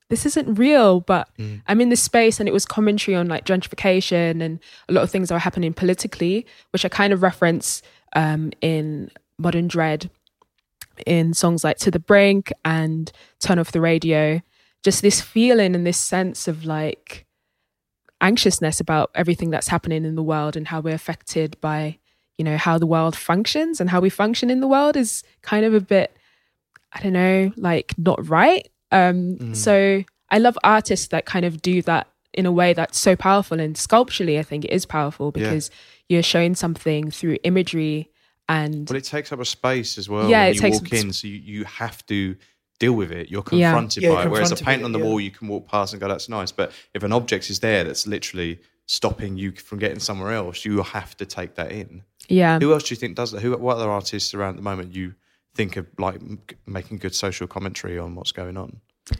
this isn't real, but mm. I'm in this space, and it was commentary on like gentrification and a lot of things that were happening politically, which I kind of reference um, in Modern Dread, in songs like To the Brink and Turn Off the Radio. Just this feeling and this sense of like anxiousness about everything that's happening in the world and how we're affected by, you know, how the world functions, and how we function in the world is kind of a bit, I don't know, like not right. Um, mm. So I love artists that kind of do that in a way that's so powerful, and sculpturally I think it is powerful because yeah. you're showing something through imagery. And well, it takes up a space as well yeah, when it you takes walk in, so you, you have to deal with it. You're confronted yeah. by Yeah, it. Whereas a confronted paint with on the it, yeah. wall, you can walk past and go, that's nice. But if an object is there that's literally stopping you from getting somewhere else, you have to take that in. Yeah. Who else do you think does that? Who? What other artists around at the moment you think of like making good social commentary on what's going on?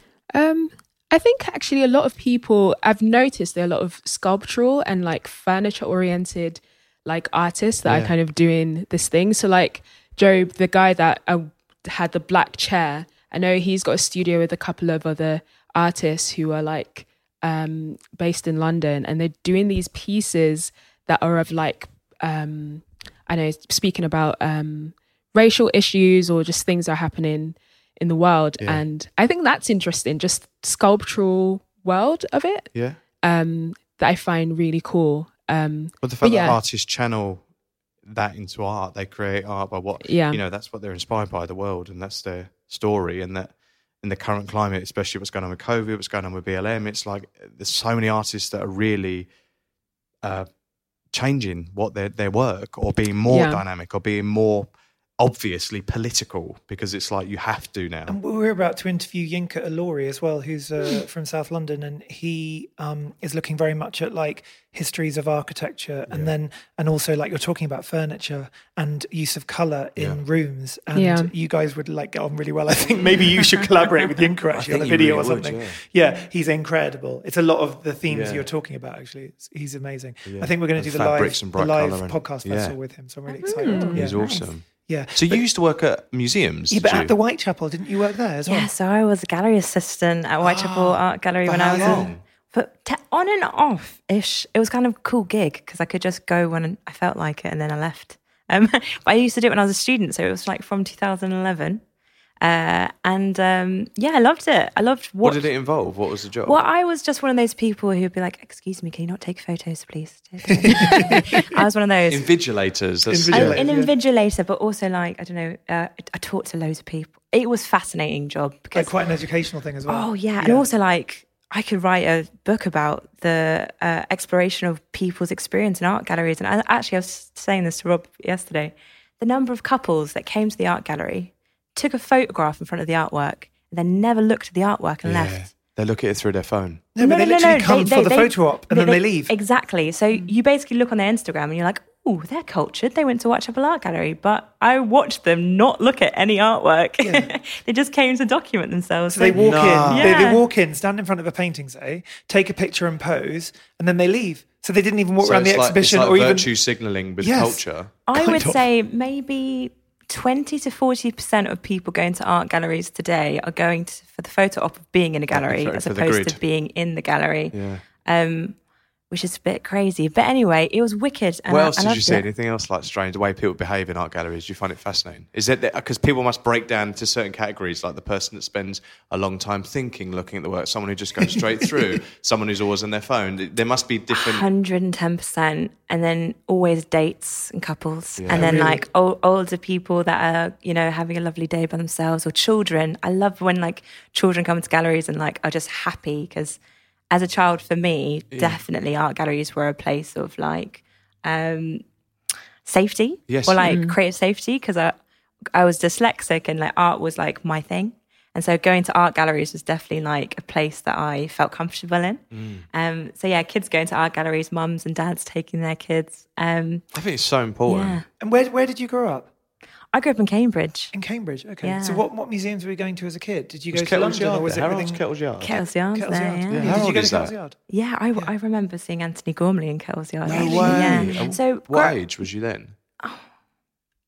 Um, I think actually a lot of people, I've noticed there are a lot of sculptural and like furniture oriented like artists that Yeah. are kind of doing this thing. So like Job, the guy that uh, had the black chair, I know he's got a studio with a couple of other artists who are like um, based in London, and they're doing these pieces that are of like, um, I know, speaking about um, racial issues or just things that are happening in the world. Yeah. And I think that's interesting, just sculptural world of it. Yeah. Um, that I find really cool. Um, But the fact but yeah. that artists channel that into art, they create art by what, Yeah. you know, that's what they're inspired by, the world, and that's their story. And that in the current climate, especially what's going on with COVID, what's going on with B L M, it's like there's so many artists that are really uh, changing what their, their work, or being more Yeah. dynamic, or being more obviously political, because it's like you have to now. And we're about to interview Yinka Ilori as well, who's uh, from South London, and he um, is looking very much at like histories of architecture, and Yeah. then and also like you're talking about furniture and use of colour in Yeah. rooms, and Yeah. you guys would like get on really well. I think maybe you should collaborate with Yinka actually on a think you video really or would, something. yeah. yeah, he's incredible. It's a lot of the themes Yeah. you're talking about. Actually, it's, he's amazing. Yeah. I think we're going to And do the live, fabrics and the bright live colour and- podcast yeah. festival with him, so I'm really excited. Mm. Yeah. He's awesome. Yeah. So you used to work at museums, Yeah, did but you? at the Whitechapel, didn't you work there as well? Yeah, so I was a gallery assistant at Whitechapel Art Gallery For when how I was long? in, for te- on and off ish. It was kind of a cool gig because I could just go when I felt like it, and then I left. Um, but I used to do it when I was a student, so it was like from two thousand eleven. Uh, and um, yeah, I loved it. I loved What what. did it involve? What was the job? Well, I was just one of those people who'd be like, "Excuse me, can you not take photos, please?" I was one of those. Invigilators. That's, Invigilators. I- an yeah. invigilator, but also like I don't know. Uh, I talked to loads of people. It was a fascinating job because Like quite an educational thing as well. oh yeah, and also like I could write a book about the uh, exploration of people's experience in art galleries. And I, actually, I was saying this to Rob yesterday. The number of couples that came to the art gallery, took a photograph in front of the artwork, and then never looked at the artwork and Yeah. left. They look at it through their phone. No, but they literally come They- for they- the they- photo op and then they leave. Exactly. So you basically look on their Instagram and you're like, oh, they're cultured. They went to Whitechapel Art Gallery. But I watched them not look at any artwork. Yeah. They just came to document themselves. So they walk No. in, they, they Yeah. walk in, stand in front of a painting, say, take a picture and pose, and then they leave. So they didn't even walk So around the it's like, exhibition it's like or even. virtue signalling with Yes. culture. I kind would of. say maybe twenty to forty percent of people going to art galleries today are going to, for the photo op of being in a gallery for- as for the opposed grid. to being in the gallery. Yeah. Um, which is a bit crazy. But anyway, it was wicked. And What I, else I did you loved see? it. Anything else like strange? The way people behave in art galleries? Do you find it fascinating? Is it because people must break down into certain categories, like the person that spends a long time thinking, looking at the work, someone who just goes straight through, someone who's always on their phone. There must be different. one hundred ten percent. And then always dates and couples. Yeah. And then Really? like old, older people that are, you know, having a lovely day by themselves, or children. I love when like children come to galleries and like are just happy because as a child, for me, definitely art galleries were a place of like um, safety Yes. or like creative safety because I, I was dyslexic and like art was like my thing. And so going to art galleries was definitely like a place that I felt comfortable in. Um, so yeah, kids going to art galleries, mums and dads taking their kids. Um, I think it's so important. yeah. And where, where did you grow up? I grew up in Cambridge. In Cambridge. Okay. Yeah. So what, what museums were you going to as a kid? Did you go Was to Kettle's London Yard or was it there? How everything? old's Kettle's Yard? Kettle's Yard's Kettle's there, Yard. yeah. Yeah, Did how you old go is to Kettle's that? Yard? Yeah, I, I remember seeing Anthony Gormley in Kettle's Yard. No actually. way. Yeah. And So what gr- age was you then? I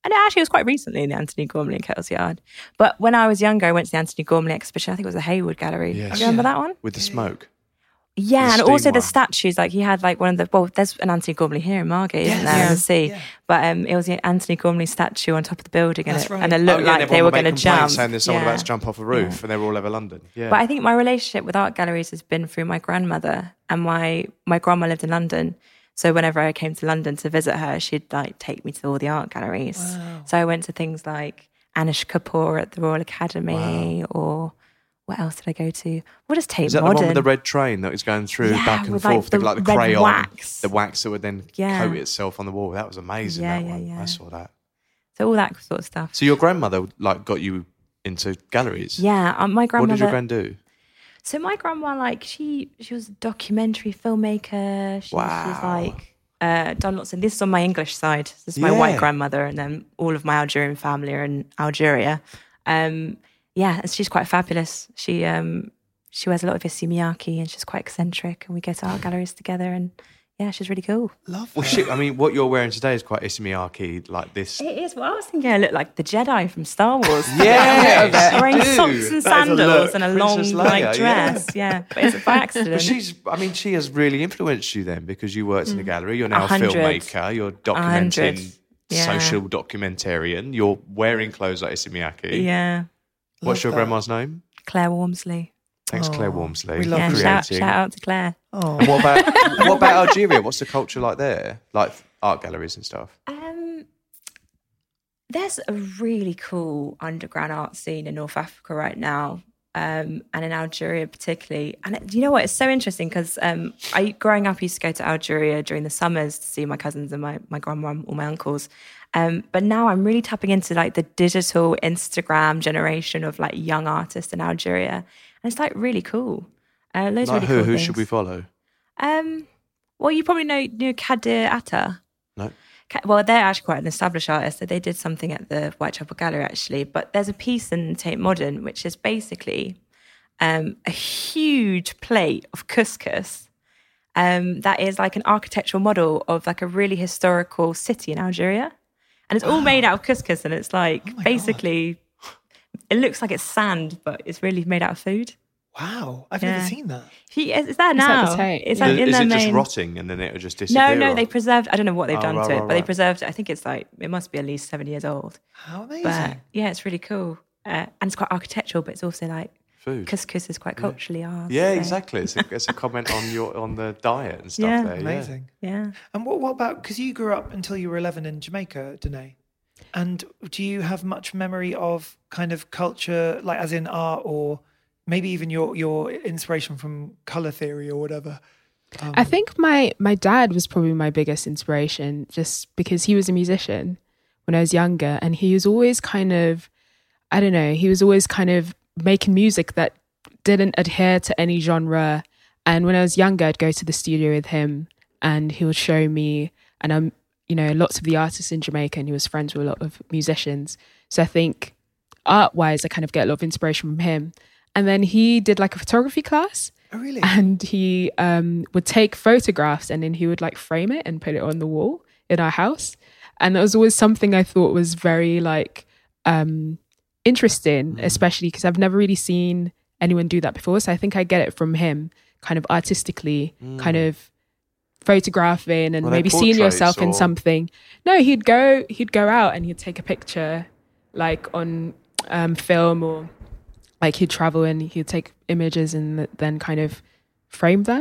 And it actually was quite recently in the Anthony Gormley in Kettle's Yard. But when I was younger, I went to the Anthony Gormley exhibition. I think it was the Hayward Gallery. Yes. Do you remember that one? With the smoke. Yeah, The and steam also the one. statues. Like he had like one of the, well, there's an Anthony Gormley here in Margate, isn't there, in the sea? But um, it was the Anthony Gormley statue on top of the building, and That's it, right. and it Oh, looked yeah, and like they everyone were would going to make complaints jump. saying there's someone Yeah. about to jump off a roof, Yeah. and they were all over London. Yeah. But I think my relationship with art galleries has been through my grandmother, and my my grandma lived in London. So whenever I came to London to visit her, she'd like take me to all the art galleries. Wow. So I went to things like Anish Kapoor at the Royal Academy, or what else did I go to? What is Tate Is that Modern? the one with the red train that was going through Yeah, back and with, like, forth? the like the red crayon, wax. the wax that would then Yeah. coat itself on the wall. That was amazing. Yeah, that yeah, one. yeah. I saw that. So all that sort of stuff. So your grandmother like got you into galleries. Yeah, um, my grandmother. What did your grand do? So my grandma, like she, she was a documentary filmmaker. She, Wow. She's like uh, done lots of. This is on my English side. This is my Yeah. white grandmother, and then all of my Algerian family are in Algeria. Um, yeah, and she's quite fabulous. She um, she wears a lot of Issey Miyake, and she's quite eccentric. And we go to art galleries together, and yeah, she's really cool. Love Well, shit. I mean, what you're wearing today is quite Issey Miyake, like this. It is. Well, I was thinking I look like the Jedi from Star Wars. Yes, you wearing do. socks and That is a sandals look. and a Princess long Leia, like dress. Yeah, but it's by accident. But she's, I mean, she has really influenced you then because you worked in the gallery. You're now a, A hundred. filmmaker. You're A hundred. documenting, Yeah. social documentarian. You're wearing clothes like Issey Miyake. Yeah, What's Love your that. grandma's name? Claire Wormsley. Thanks, Claire Oh, Wormsley. we love Yeah, Creating. shout, shout out to Claire. Oh, And what about what about Algeria? What's the culture like there? Like art galleries and stuff. Um, there's a really cool underground art scene in North Africa right now, um, and in Algeria particularly. And it, you know what? It's so interesting because um, I, growing up, I used to go to Algeria during the summers to see my cousins and my my grandma or my uncles. Um, but now I'm really tapping into like the digital Instagram generation of like young artists in Algeria, and it's like really cool. Uh, loads Like of really who? cool Who things. should we follow? Um, well, you probably know, know Kadir Atta. No. Ka- Well, they're actually quite an established artist. So they did something at the Whitechapel Gallery, actually. But there's a piece in Tate Modern, which is basically um, a huge plate of couscous um, that is like an architectural model of like a really historical city in Algeria. And it's all made out of couscous. And it's like Oh my basically, it looks like it's sand, but it's really made out of food. wow. I've Yeah. never seen that. He, is, is that Is that now? the Tate? It's Yeah. like in Is their it just main... rotting and then it'll just disappear? No, no, or- they preserved. I don't know what they've Oh, done right, to it, right, but they right. preserved. I think it's like it must be at least seven years old. How amazing. But yeah, it's really cool, uh, and it's quite architectural, but it's also like food. couscous is quite culturally ours. Yeah, so, exactly. It's a, it's a comment on your on the diet and stuff Yeah. there. Yeah. amazing. Yeah. And what, what about, because you grew up until you were eleven in Jamaica, Danae, and do you have much memory of kind of culture, like as in art, or maybe even your, your inspiration from colour theory or whatever? Um, I think my my dad was probably my biggest inspiration, just because he was a musician when I was younger, and he was always kind of, I don't know, he was always kind of making music that didn't adhere to any genre. And when I was younger, I'd go to the studio with him, and he would show me, and I'm, you know, lots of the artists in Jamaica, and he was friends with a lot of musicians. So I think art wise, I kind of get a lot of inspiration from him. And then he did like a photography class. Oh, really? And he um, would take photographs and then he would like frame it and put it on the wall in our house. And that was always something I thought was very like um, interesting, Mm. especially because I've never really seen anyone do that before. So I think I get it from him, kind of artistically, kind of photographing and Were they maybe seeing portraits yourself in or- something. No, he'd go, he'd go out and he'd take a picture like on um, film, or like he'd travel and he'd take images and then kind of frame them.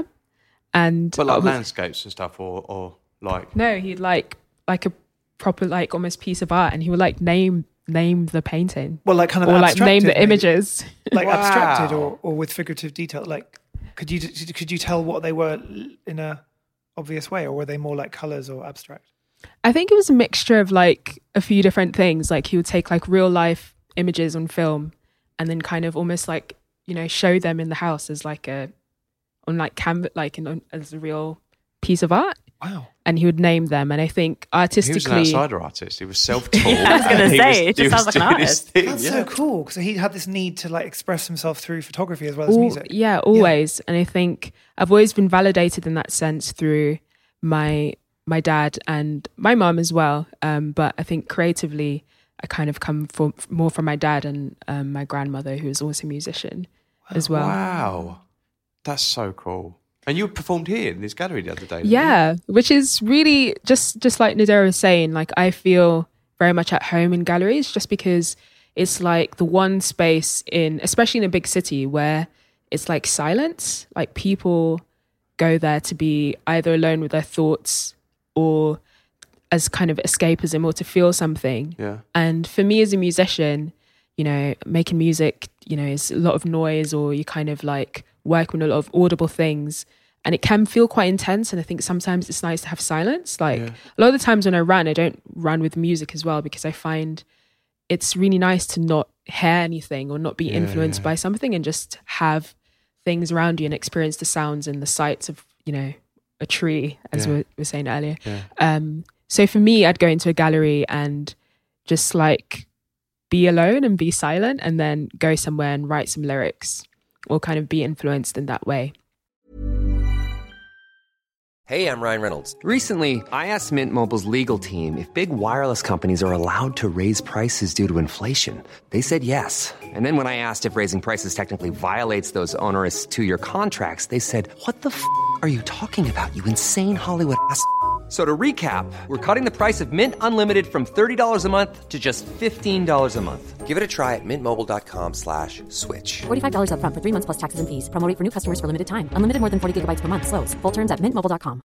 And But like I was- landscapes and stuff, or or like no, he'd like like a proper like almost piece of art, and he would like name name the painting, Well, like kind of or like name the abstracted, maybe? images. Like Wow. abstracted or, or with figurative detail. Like, could you could you tell what they were in a obvious way, or were they more like colours or abstract? I think it was a mixture of like a few different things. Like he would take like real life images on film, and then kind of almost like, you know, show them in the house as like a on like canvas, like in, as a real piece of art. Wow. And he would name them. And I think he was an artistically, outsider artist. He was self-taught. I was gonna and he say, it just he sounds like an doing his artist. thing, That's yeah. so cool, because he had this need to like express himself through photography as well as Al- music. yeah, always. And I think I've always been validated in that sense through my my dad and my mum as well. Um, but I think creatively, I kind of come from, more from my dad and um, my grandmother, who is also a musician as well. Wow. That's so cool. And you performed here in this gallery the other day. didn't Yeah, which is really just just like Nadira was saying, like I feel very much at home in galleries just because it's like the one space in, especially in a big city, where it's like silence. Like people go there to be either alone with their thoughts or as kind of escapism or to feel something. Yeah. And for me as a musician, you know, making music, you know, is a lot of noise, or you kind of like work with a lot of audible things. And it can feel quite intense. And I think sometimes it's nice to have silence. Like Yeah. a lot of the times when I run, I don't run with music as well, because I find it's really nice to not hear anything or not be Yeah, influenced yeah. by something and just have things around you and experience the sounds and the sights of, you know, a tree, as Yeah. we were saying earlier. Yeah. Um, so for me, I'd go into a gallery and just like be alone and be silent, and then go somewhere and write some lyrics or kind of be influenced in that way. Hey, I'm Ryan Reynolds. Recently, I asked Mint Mobile's legal team if big wireless companies are allowed to raise prices due to inflation. They said yes. And then when I asked if raising prices technically violates those onerous two-year contracts, they said, "What the f*** are you talking about, you insane Hollywood ass?" So to recap, we're cutting the price of Mint Unlimited from thirty dollars a month to just fifteen dollars a month. Give it a try at mintmobile.com slash switch. forty-five dollars up front for three months plus taxes and fees. Promo rate for new customers for limited time. Unlimited more than forty gigabytes per month. Slows full terms at mint mobile dot com.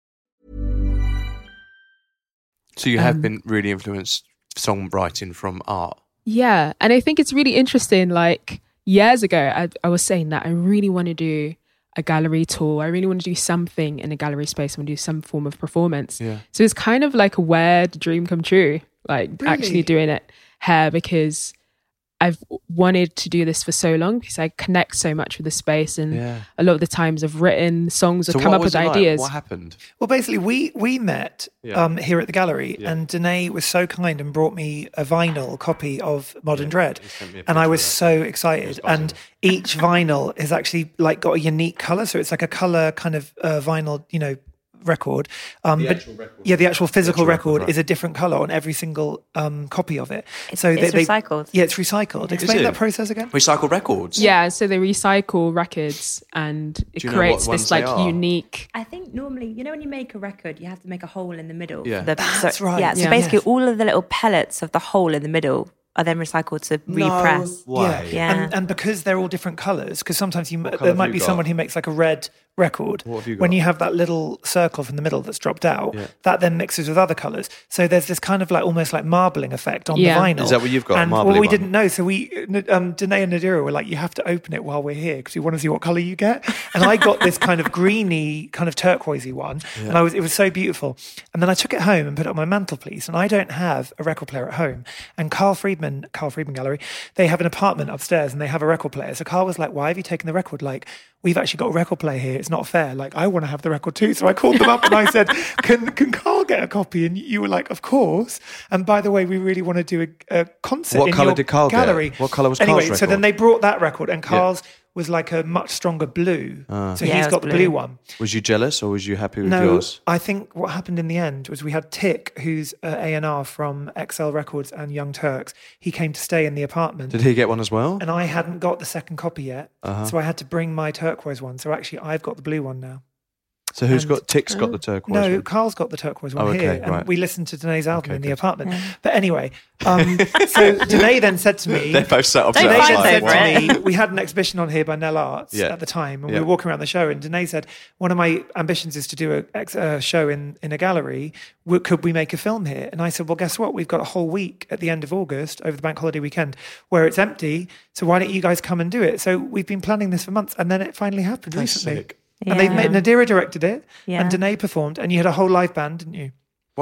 So you have Um, been really influenced songwriting from art. Yeah. And I think it's really interesting. Like years ago, I, I was saying that I really want to do a gallery tour. I really want to do something in a gallery space. I want to do some form of performance. Yeah. So it's kind of like a weird dream come true, like Really? actually doing it here, because I've wanted to do this for so long, because I connect so much with the space, and Yeah. a lot of the times I've written songs or So come what up was with it like? ideas. What happened? Well, basically, we we met Yeah. um, here at the gallery, Yeah. and Danae was so kind and brought me a vinyl copy of Modern Dread, he sent me a and I picture was of that. so excited. And each vinyl is actually like got a unique color, so it's like a color kind of uh, vinyl, you know, record. Um, The but actual record. yeah, the actual physical actual record, record right. is a different color on every single um, copy of it. It's- so it's recycled. Yeah, it's recycled. Explain it? that process again. Recycle records? Yeah, so they recycle records, and it Do you know creates what this ones they like are? unique. I think normally, you know, when you make a record, you have to make a hole in the middle. Yeah. For the, That's so, right. Yeah, so Yeah. basically Yes. all of the little pellets of the hole in the middle are then recycled to repress. Why? Yeah. And, and because they're all different colors, because sometimes you colour there have might you be got? someone who makes like a red record. What have you When got? you have that little circle from the middle that's dropped out, Yeah. that then mixes with other colors. So there's this kind of like almost like marbling effect on Yeah. the vinyl. Is that what you've got, a And well, marbly we one? didn't know, so we um, Danae and Nadira were like, you have to open it while we're here because we want to see what color you get. And I got this kind of greeny, kind of turquoisey one, and I was it was so beautiful. And then I took it home and put it on my mantelpiece. And I don't have a record player at home. And Carl Friedman, Carl Friedman Gallery, they have an apartment upstairs and they have a record player. So Carl was like, why have you taken the record? Like, we've actually got a record player here. It's not fair. Like, I want to have the record too. So I called them up and I said, can can Carl get a copy? And you were like, of course. And by the way, we really want to do a, a concert What in colour your did Carl get? gallery. What colour was anyway, Carl's so then record? they brought that record and Carl's was like a much stronger blue. Ah. So Yeah, he's it got was the blue blue. one. Was you jealous or was you happy with No, yours? I think what happened in the end was we had Tick, who's uh, A and R from X L Records and Young Turks. He came to stay in the apartment. Did he get one as well? And I hadn't got the second copy yet. Uh-huh. So I had to bring my turquoise one. So actually, I've got the blue one now. So who's and- got Tick's got the turquoise No, one? Carl's got the turquoise one Oh, okay, here. And right. we listened to Danae's album Okay, in the good. apartment. But anyway, um, so Danae then said to me, They both sat opposite Don't Danae fight then outside. said over to it. me, we had an exhibition on here by Nell Arts Yeah. at the time, and Yeah. we were walking around the show, and Danae said, one of my ambitions is to do a ex- a show in, in a gallery. W- Could we make a film here? And I said, well, guess what? We've got a whole week at the end of August, over the bank holiday weekend, where it's empty. So why don't you guys come and do it? So we've been planning this for months, and then it finally happened That's recently. sick. And they Yeah. made, Nadira directed it, Yeah. and Danae performed, and you had a whole live band, didn't you?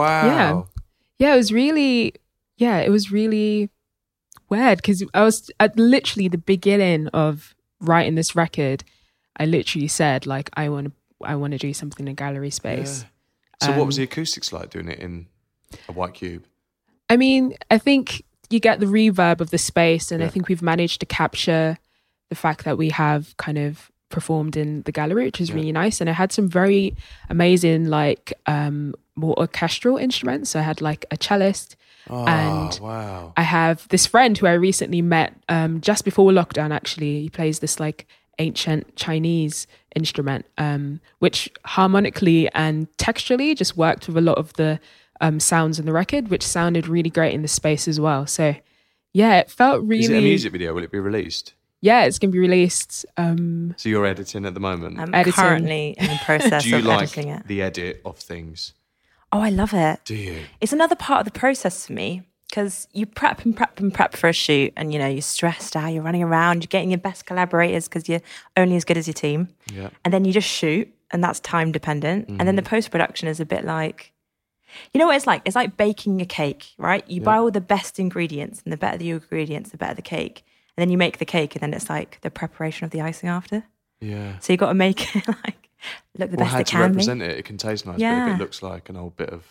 Wow. Yeah, it was really, yeah, it was really weird, because I was at literally the beginning of writing this record. I literally said, like, I want to, I want to do something in a gallery space. Yeah. So what was Um, the acoustics like doing it in a white cube? I mean, I think you get the reverb of the space, and I Yeah. think we've managed to capture the fact that we have kind of performed in the gallery, which is yeah. really nice. And I had some very amazing, like, um, more orchestral instruments. So I had like a cellist. Oh, and wow. I have this friend who I recently met um, just before lockdown, actually. He plays this like ancient Chinese instrument, um, which harmonically and texturally just worked with a lot of the um, sounds in the record, which sounded really great in the space as well. So yeah, it felt really... Is it a music video? Will it be released? Yeah, it's going to be released. Um, so you're editing at the moment? I'm editing. currently in the process Do you of like editing it. the edit of things? Oh, I love it. Do you? It's another part of the process for me, because you prep and prep and prep for a shoot, and you know you're stressed out, you're running around, you're getting your best collaborators because you're only as good as your team. Yeah. And then you just shoot, and that's time dependent. Mm-hmm. And then the post production is a bit like, you know what it's like? It's like baking a cake, right? You yeah. buy all the best ingredients, and the better the ingredients, the better the cake. And then you make the cake, and then it's like the preparation of the icing after. Yeah. So you got to make it like look the well, best how it to can represent be. it. It can taste nice, yeah. but if it looks like an old bit of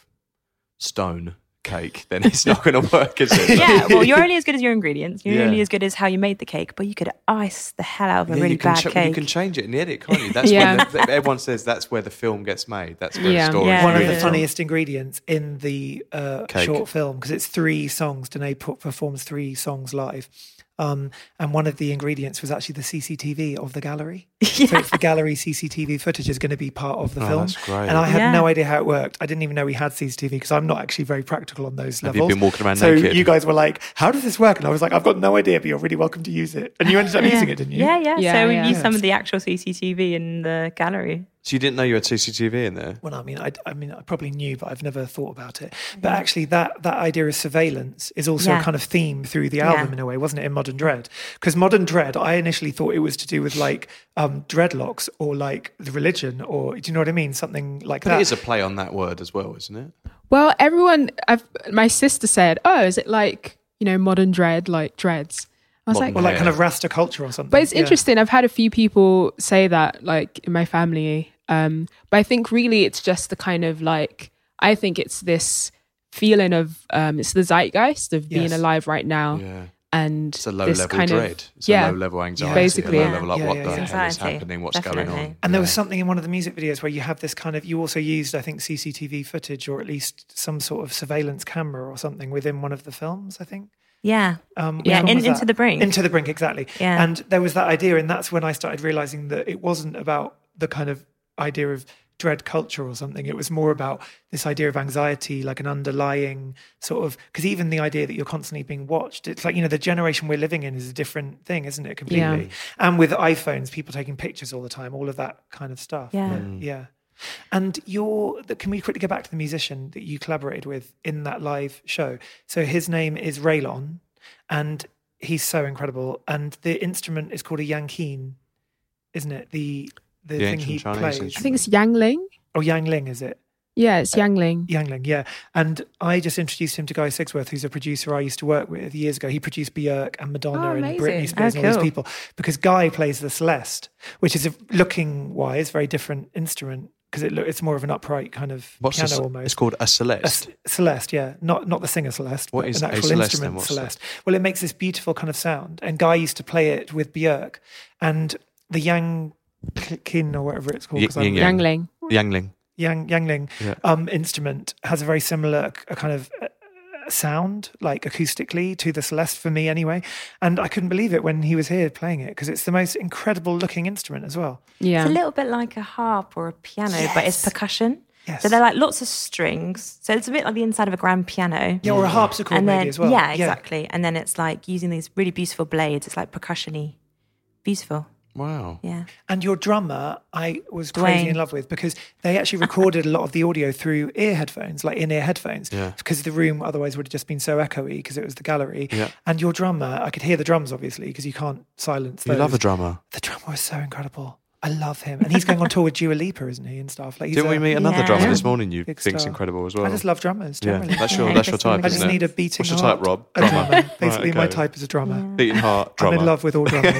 stone cake, then it's not going to work, is it? Yeah, well, you're only as good as your ingredients. You're Yeah. only as good as how you made the cake, but you could ice the hell out of a Yeah, really you can bad ch- cake. You can change it in the edit, can't you? That's Yeah. when the, everyone says that's where the film gets made. That's where Yeah. the story Yeah. is One of really the from. funniest ingredients in the uh, Cake. short film, because it's three songs. Danae put, performs three songs live. Um, and one of the ingredients was actually the C C T V of the gallery. Yeah. So it's the gallery C C T V footage is going to be part of the Oh, film. that's great. And I had Yeah. no idea how it worked. I didn't even know we had C C T V because I'm not actually very practical on those Have levels. you been walking around so naked? you guys were like, how does this work? And I was like, I've got no idea, but you're really welcome to use it. And you ended up yeah. using it, didn't you? Yeah, yeah. Yeah, so we yeah. used some of the actual C C T V in the gallery. So you didn't know you had C C T V in there? Well, I mean, I, I mean, I probably knew, but I've never thought about it. But actually, that that idea of surveillance is also Yeah. a kind of theme through the album Yeah. in a way, wasn't it? In Modern Dread, because Modern Dread, I initially thought it was to do with like um, dreadlocks or like the religion, or do you know what I mean? Something like But that. it is a play on that word as well, isn't it? well, everyone, I've, my sister said, oh, is it like, you know, modern dread, like dreads? I was Modern like, or like Yeah. kind of Rasta culture or something. but it's Yeah. interesting. I've had a few people say that, like in my family. Um, but I think really it's just the kind of like, I think it's this feeling of, um, it's the zeitgeist of being Yes. alive right now. Yeah. And It's a low this level kind dread. Of, It's yeah, a low level anxiety. basically. A low level like, Yeah, what yeah, the yeah. hell is Anxiety, happening? What's going definitely. on? And there Yeah. was something in one of the music videos where you have this kind of, you also used, I think, C C T V footage or at least some sort of surveillance camera or something within one of the films, I think. Yeah. Um, Yeah, which one in- was Into that? the Brink. Into the Brink, exactly. Yeah. And there was that idea, and that's when I started realizing that it wasn't about the kind of idea of dread culture or something. It was more about this idea of anxiety, like an underlying sort of, because even the idea that you're constantly being watched, it's like, you know, the generation we're living in is a different thing, isn't it? Completely. Yeah. And with iPhones, people taking pictures all the time, all of that kind of stuff. Yeah. But, yeah. And you're, can we quickly go back to the musician that you collaborated with in that live show? So his name is Raylon, and he's so incredible. And the instrument is called a yanqin, isn't it? The the The thing ancient he Chinese plays. instrument. I think it's Yangling. Oh, Yangling, is it? Yeah, it's Yangling. Yangling, yeah. And I just introduced him to Guy Sigsworth, who's a producer I used to work with years ago. He produced Björk and Madonna Oh, and amazing. Britney Spears Oh, and all these cool. people. Because Guy plays the Celeste, which is, a, looking-wise, very different instrument, because it look, it's more of an upright kind of What's piano this? almost. It's called a A Celeste. s- Celeste, yeah, not not the singer Celeste, What but is an a actual Celeste instrument then? What's Celeste. Well, it makes this beautiful kind of sound, and Guy used to play it with Björk, and the Yang Kin or whatever it's called, Y- 'cause I'm- yin yang. Yangling. Yangling. Yang Yangling Yeah. um, instrument has a very similar a kind of uh, sound, like acoustically, to the Celeste for me anyway. And I couldn't believe it when he was here playing it because it's the most incredible looking instrument as well. Yeah. It's a little bit like a harp or a piano, but it's Yes. percussion. Yes. So they're like lots of strings. So it's a bit like the inside of a grand piano. Yeah, or a harpsichord and then, maybe as well. Yeah, exactly. And then it's like using these really beautiful blades. It's like percussion-y. Beautiful. Wow. Yeah. And your drummer, I was crazy Dwayne. in love with because they actually recorded a lot of the audio through ear headphones, like in-ear headphones, Yeah. because the room otherwise would have just been so echoey because it was the gallery. Yeah. And your drummer, I could hear the drums obviously because you can't silence You those. love a drummer. The drummer was so incredible. I love him, and he's going on tour with Dua Lipa, isn't he, and stuff. Like, he's Didn't we a- meet another Yeah. drummer Yeah. this morning you Big think's star. incredible as well? I just love drummers Yeah, generally. that's your Yeah, that's your interesting. type, I just isn't it? need a beating What's your heart. type, Rob? A drummer. Basically, Right, my okay. type is a drummer. Beating heart drummer. I'm in love with all drummers.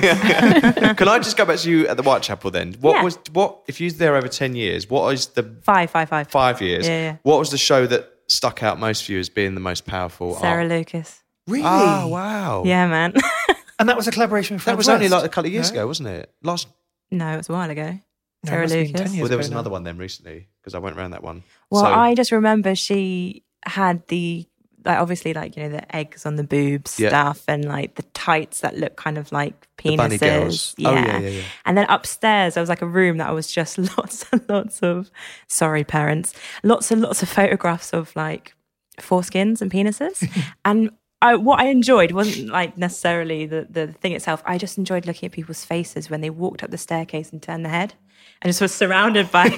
Can I just go back to you at the Whitechapel then? What Yeah. was what if you was there over ten years? What is the Five, five, five. five years? Yeah, yeah. What was the show that stuck out most for you as being the most powerful? Sarah art? Lucas. Really? Oh wow! Yeah, man. And that was a collaboration with that Frank was only West, like a couple of years no? ago, wasn't it? Last No, it was a while ago. No, it Sarah must have been Lucas. ten years Well, there ago was now. another one then recently because I went around that one. Well, So- I just remember she had the, like, obviously, like, you know, the eggs on the boobs Yeah. stuff and like the tights that look kind of like The penises. bunny girls. Oh, yeah, yeah, yeah. And then upstairs, there was like a room that was just lots and lots of, sorry, parents, lots and lots of photographs of like foreskins and penises. And I, what I enjoyed wasn't like necessarily the, the thing itself. I just enjoyed looking at people's faces when they walked up the staircase and turned their head. And just was surrounded by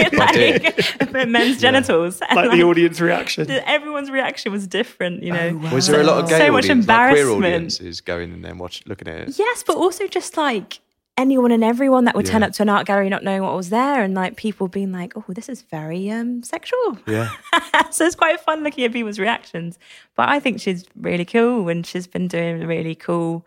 like, men's genitals. And, Like the audience reaction. Everyone's reaction was different, you know. Oh, wow. Was there a lot of gay So much audience, like queer embarrassment. audiences going in there and watch, looking at it? Yes, but also just like anyone and everyone that would turn Yeah. up to an art gallery not knowing what was there, and like people being like, "Oh, this is very um sexual." Yeah. So it's quite fun looking at people's reactions. But I think she's really cool, and she's been doing really cool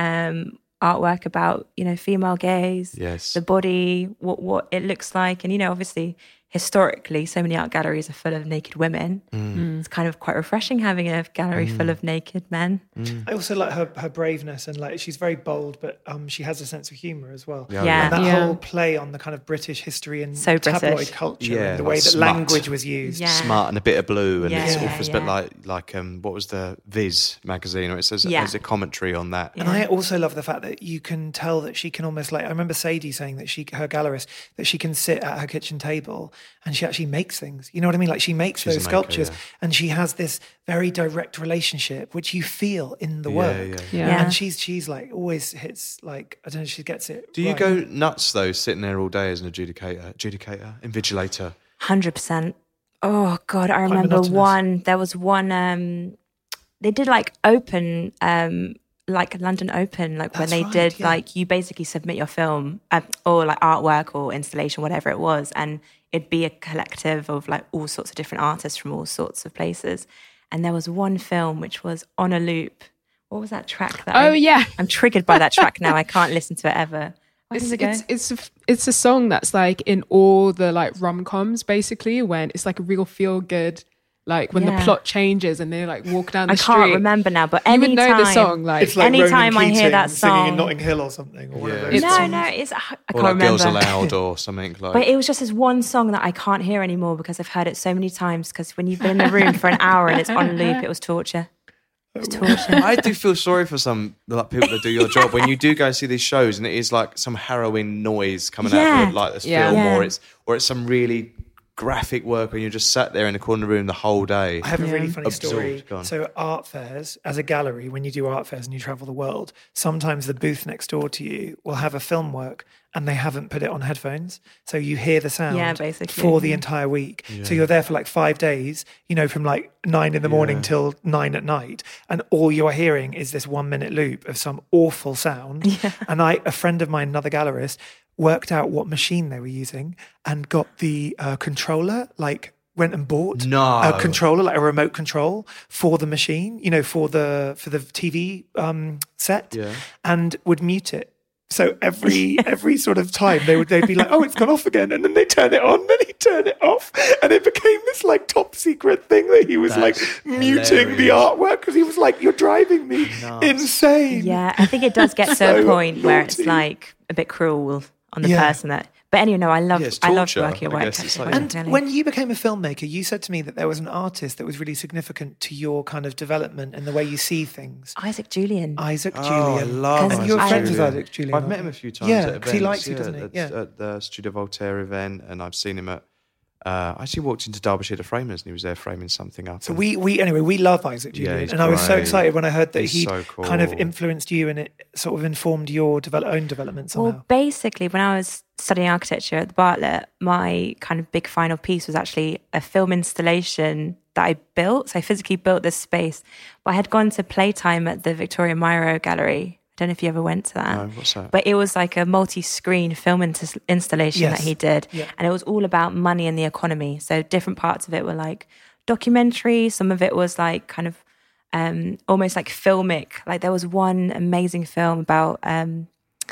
um artwork about, you know, female gaze, Yes. the body, what what it looks like, and you know, obviously historically, so many art galleries are full of naked women. Mm. It's kind of quite refreshing having a gallery full of naked men. I also like her, her braveness, and like she's very bold, but um, she has a sense of humour as well. Yeah. Yeah. And that Yeah. whole play on the kind of British history and So tabloid British. culture, Yeah, and the like way that smut. language was used. Yeah. Smart and a bit of blue, and it's Yeah, awful, yeah. but like like um, what was the Viz magazine? Or it says Yeah. there's a commentary on that. And I also love the fact that you can tell that she can almost like, I remember Sadie saying that she, her gallerist, that she can sit at her kitchen table and she actually makes things. You know what I mean? Like she makes She's a those maker, sculptures yeah. and she has this very direct relationship, which you feel in the Yeah, work. yeah. Yeah. Yeah. And she's, she's like always hits like, I don't know, she gets it. Do you right. go nuts though, sitting there all day as an adjudicator, adjudicator, invigilator? one hundred percent. Oh God, I remember monotonous. one, there was one, um, they did like open, um, like London Open, like when That's they right, did yeah. like, you basically submit your film uh, or like artwork or installation, whatever it was. And it'd be a collective of like all sorts of different artists from all sorts of places. And there was one film which was on a loop. What was that track that Oh, I, yeah. I'm triggered by that track now. I can't listen to it ever. Where It's does it go? it's it's a, it's a song that's like in all the like rom coms basically, when it's like a real feel good, like when Yeah. the plot changes and they like walk down the I street. can't remember now, but You would anytime know the song, like It's like anytime Ronan I hear Keating that singing in song- Notting Hill or something, or one of Yeah. those. It's- no, no, it's I can't Or like remember. Girls Aloud or something like. But it was just this one song that I can't hear anymore because I've heard it so many times. Because when you've been in the room for an hour and it's on loop, it was torture. It was torture. I do feel sorry for some like people that do your job when you do go see these shows and it is like some harrowing noise coming out Yeah. of it, like this Yeah. film, Yeah. or it's or it's some really graphic work when you're just sat there in the corner of the room the whole day. I have a really funny Absorbed, story. go on. So art fairs, as a gallery, when you do art fairs and you travel the world, sometimes the booth next door to you will have a film work and they haven't put it on headphones. So you hear the sound Yeah, basically. for the entire week. So you're there for like five days, you know, from like nine in the morning till nine at night. And all you're hearing is this one minute loop of some awful sound. And I, a friend of mine, another gallerist, worked out what machine they were using and got the uh, controller, like went and bought No. a controller, like a remote control for the machine, you know, for the for the T V um, set, Yeah. and would mute it. So every every sort of time they would they'd be like, oh, it's gone off again, and then they turn it on, then he'd turn it off, and it became this like top secret thing that he was That's like muting the hilarious. artwork because he was like, you're driving me insane. Yeah, I think it does get to So a point where it's naughty. like a bit cruel on the Yeah. person that. But anyway, no, I love Yeah, it's I love torture, working at I White guess. It's Cat. like- And when you became a filmmaker, you said to me that there was an artist that was really significant to your kind of development and the way you see things. Isaac Julian. Isaac Oh, Julian. I love And you're Isaac friends with Julian. Isaac Julian. I've aren't met him you? a few times Yeah, at because he events, likes you, yeah, doesn't he? at, Yeah. at the Studio Voltaire event, and I've seen him at. Uh, I actually walked into Derbyshire to Framers, and he was there framing something up. So and- we, we anyway we love Isaac Julian, he's and I was so great. excited when I heard that He's he so cool. kind of influenced you and it sort of informed your develop, own development somehow. Well, basically, when I was studying architecture at the Bartlett, my kind of big final piece was actually a film installation that I built. So I physically built this space. But I had gone to playtime at the Victoria Miro Gallery. I don't know if you ever went to that. No, what's that? But it was like a multi-screen film ins- installation Yes. that he did. Yeah. And it was all about money and the economy. So different parts of it were like documentary. Some of it was like kind of um, almost like filmic. Like there was one amazing film about um,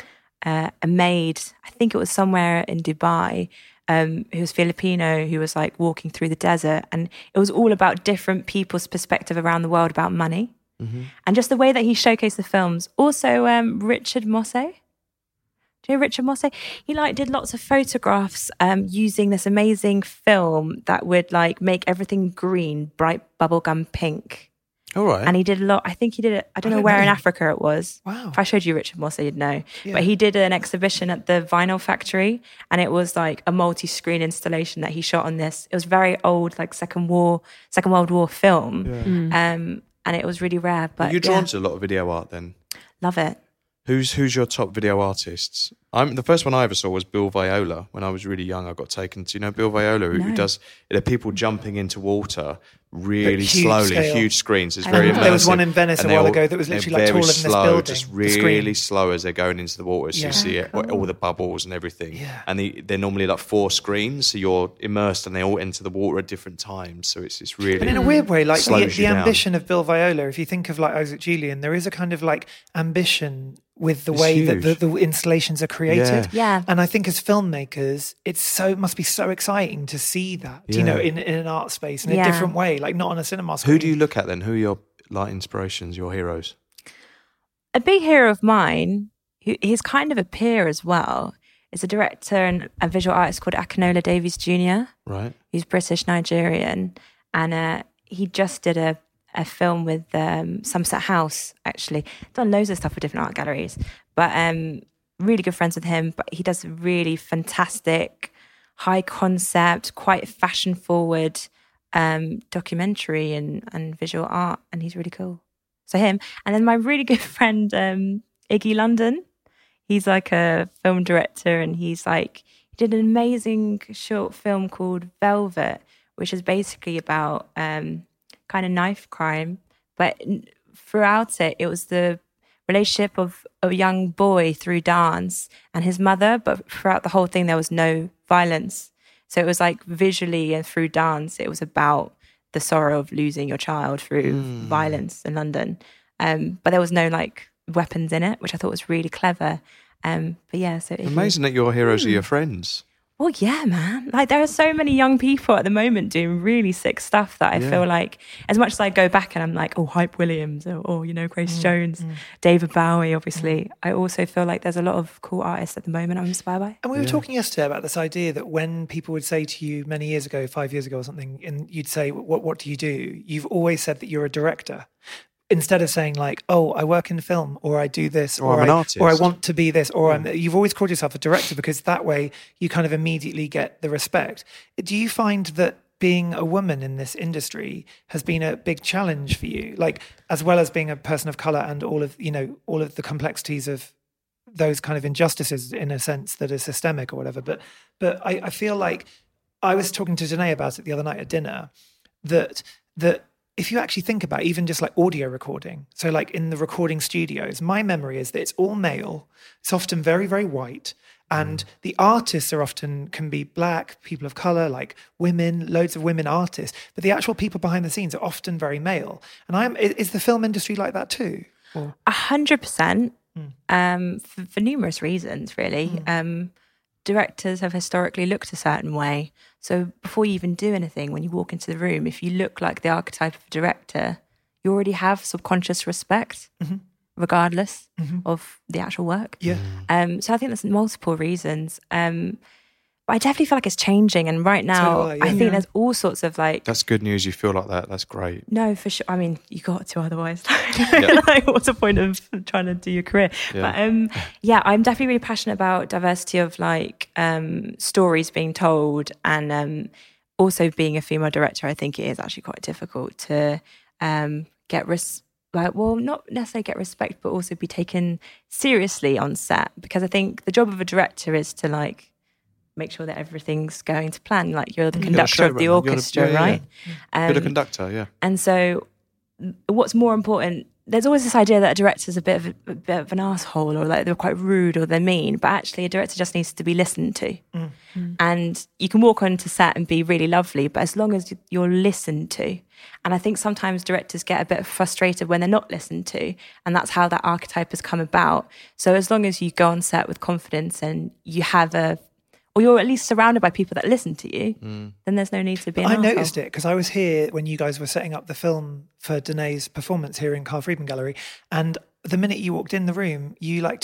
uh, a maid, I think it was somewhere in Dubai, um, who was Filipino, who was like walking through the desert. And it was all about different people's perspective around the world about money. And just the way that he showcased the films. Also, um, Richard Mosse, Do you know Richard Mosse? He like did lots of photographs um, using this amazing film that would like make everything green, bright bubblegum pink. All right. And he did a lot. I think he did it. I don't I know don't where know. in Africa it was. Wow. If I showed you Richard Mosse, you'd know. Yeah. But he did an exhibition at the Vinyl Factory, and it was like a multi-screen installation that he shot on this. It was very old, like Second War, Second World War film, um, and it was really rare. But You're drawn yeah, to a lot of video art then. love it. Who's who's your top video artists? I'm the first one I ever saw was Bill Viola. When I was really young, I got taken to, you know, Bill Viola, who, who No. does, there are people jumping into water really But huge slowly, scale. huge screens. It's I very know. immersive. There was one in Venice And a they're while all- ago that was they're literally like very taller than this slow, building, just the screen. really slow as they're going into the water. So Yeah. you see it, Cool. all the bubbles and everything. Yeah. And the, they're normally like four screens, so you're immersed and they all enter the water at different times. So it's it's really. But in a weird way, like the, slows the you down. ambition of Bill Viola, if you think of like Isaac Julian, there is a kind of like ambition with the It's way that the, huge. the installations are created. Yeah. And I think as filmmakers, it's so it must be so exciting to see that, you know, Yeah. in, in an art space in a Yeah. different way, like not on a cinema screen. Who do you look at then? Who are your like inspirations, your heroes? A big hero of mine, who he's kind of a peer as well, is a director and a visual artist called Akinola Davies Junior Right. He's British Nigerian, and uh, he just did a, a film with um, Somerset House. Actually, done loads of stuff with different art galleries, but um, really good friends with him. But he does really fantastic, high concept, quite fashion forward um, documentary and and visual art, and he's really cool. So him, and then my really good friend um, Iggy London. He's like a film director, and he's like he did an amazing short film called Velvet, which is basically about um, kind of knife crime. But n- throughout it, it was the relationship of a young boy through dance and his mother. But throughout the whole thing, there was no violence. So it was like visually and through dance, it was about the sorrow of losing your child through violence in London. Um, but there was no like weapons in it, which I thought was really clever. Um, but yeah, so Iggy- Amazing that your heroes are your friends. Well, yeah, man. Like there are so many young people at the moment doing really sick stuff that I Yeah. feel like, as much as I go back and I'm like, oh, Hype Williams, or, or you know, Grace Jones, David Bowie, obviously. I also feel like there's a lot of cool artists at the moment I'm inspired by. And we were talking yesterday about this idea that when people would say to you many years ago, five years ago or something, and you'd say, "What what do you do?" You've always said that you're a director, instead of saying like, "Oh, I work in film," or "I do this," Or I'm I, an artist. or "I want to be this," or I'm, you've always called yourself a director because that way you kind of immediately get the respect. Do you find that being a woman in this industry has been a big challenge for you, like as well as being a person of color and all of you know all of the complexities of those kind of injustices in a sense that are systemic or whatever? But but I, I feel like I was talking to Janae about it the other night at dinner, that that if you actually think about even just like audio recording, so like in the recording studios, my memory is that it's all male, it's often very, very white, and the artists are often can be black, people of color, like women, loads of women artists, but the actual people behind the scenes are often very male. And I'm is, is the film industry like that too? Or? A hundred percent, um, for, for numerous reasons, really. Um, directors have historically looked a certain way. So before you even do anything, when you walk into the room, if you look like the archetype of a director, you already have subconscious respect, regardless of the actual work. Yeah. Um, so I think there's multiple reasons. Um, but I definitely feel like it's changing. And right now, I, yeah. I think Yeah. there's all sorts of like, That's good news. You feel like that. That's great. no, for sure. I mean, you got to otherwise. Like, what's the point of trying to do your career? Yeah. But um, yeah, I'm definitely really passionate about diversity of like um, stories being told, and um, also being a female director. I think it is actually quite difficult to um, get res- like, well, not necessarily get respect, but also be taken seriously on set, because I think the job of a director is to like make sure that everything's going to plan. Like you're the You're a conductor of the showrunner. You're the- orchestra, yeah, yeah, right? yeah. You're the Um, conductor, yeah. And so, what's more important? There's always this idea that a director's a bit of a, a bit of an asshole, or like they're quite rude, or they're mean. But actually, a director just needs to be listened to. And you can walk onto set and be really lovely, but as long as you're listened to. And I think sometimes directors get a bit frustrated when they're not listened to, and that's how that archetype has come about. So as long as you go on set with confidence and you have a, or you're at least surrounded by people that listen to you, then there's no need to be an I arsehole. noticed it because I was here when you guys were setting up the film for Danae's performance here in Carl Friedman Gallery, and the minute you walked in the room, you like took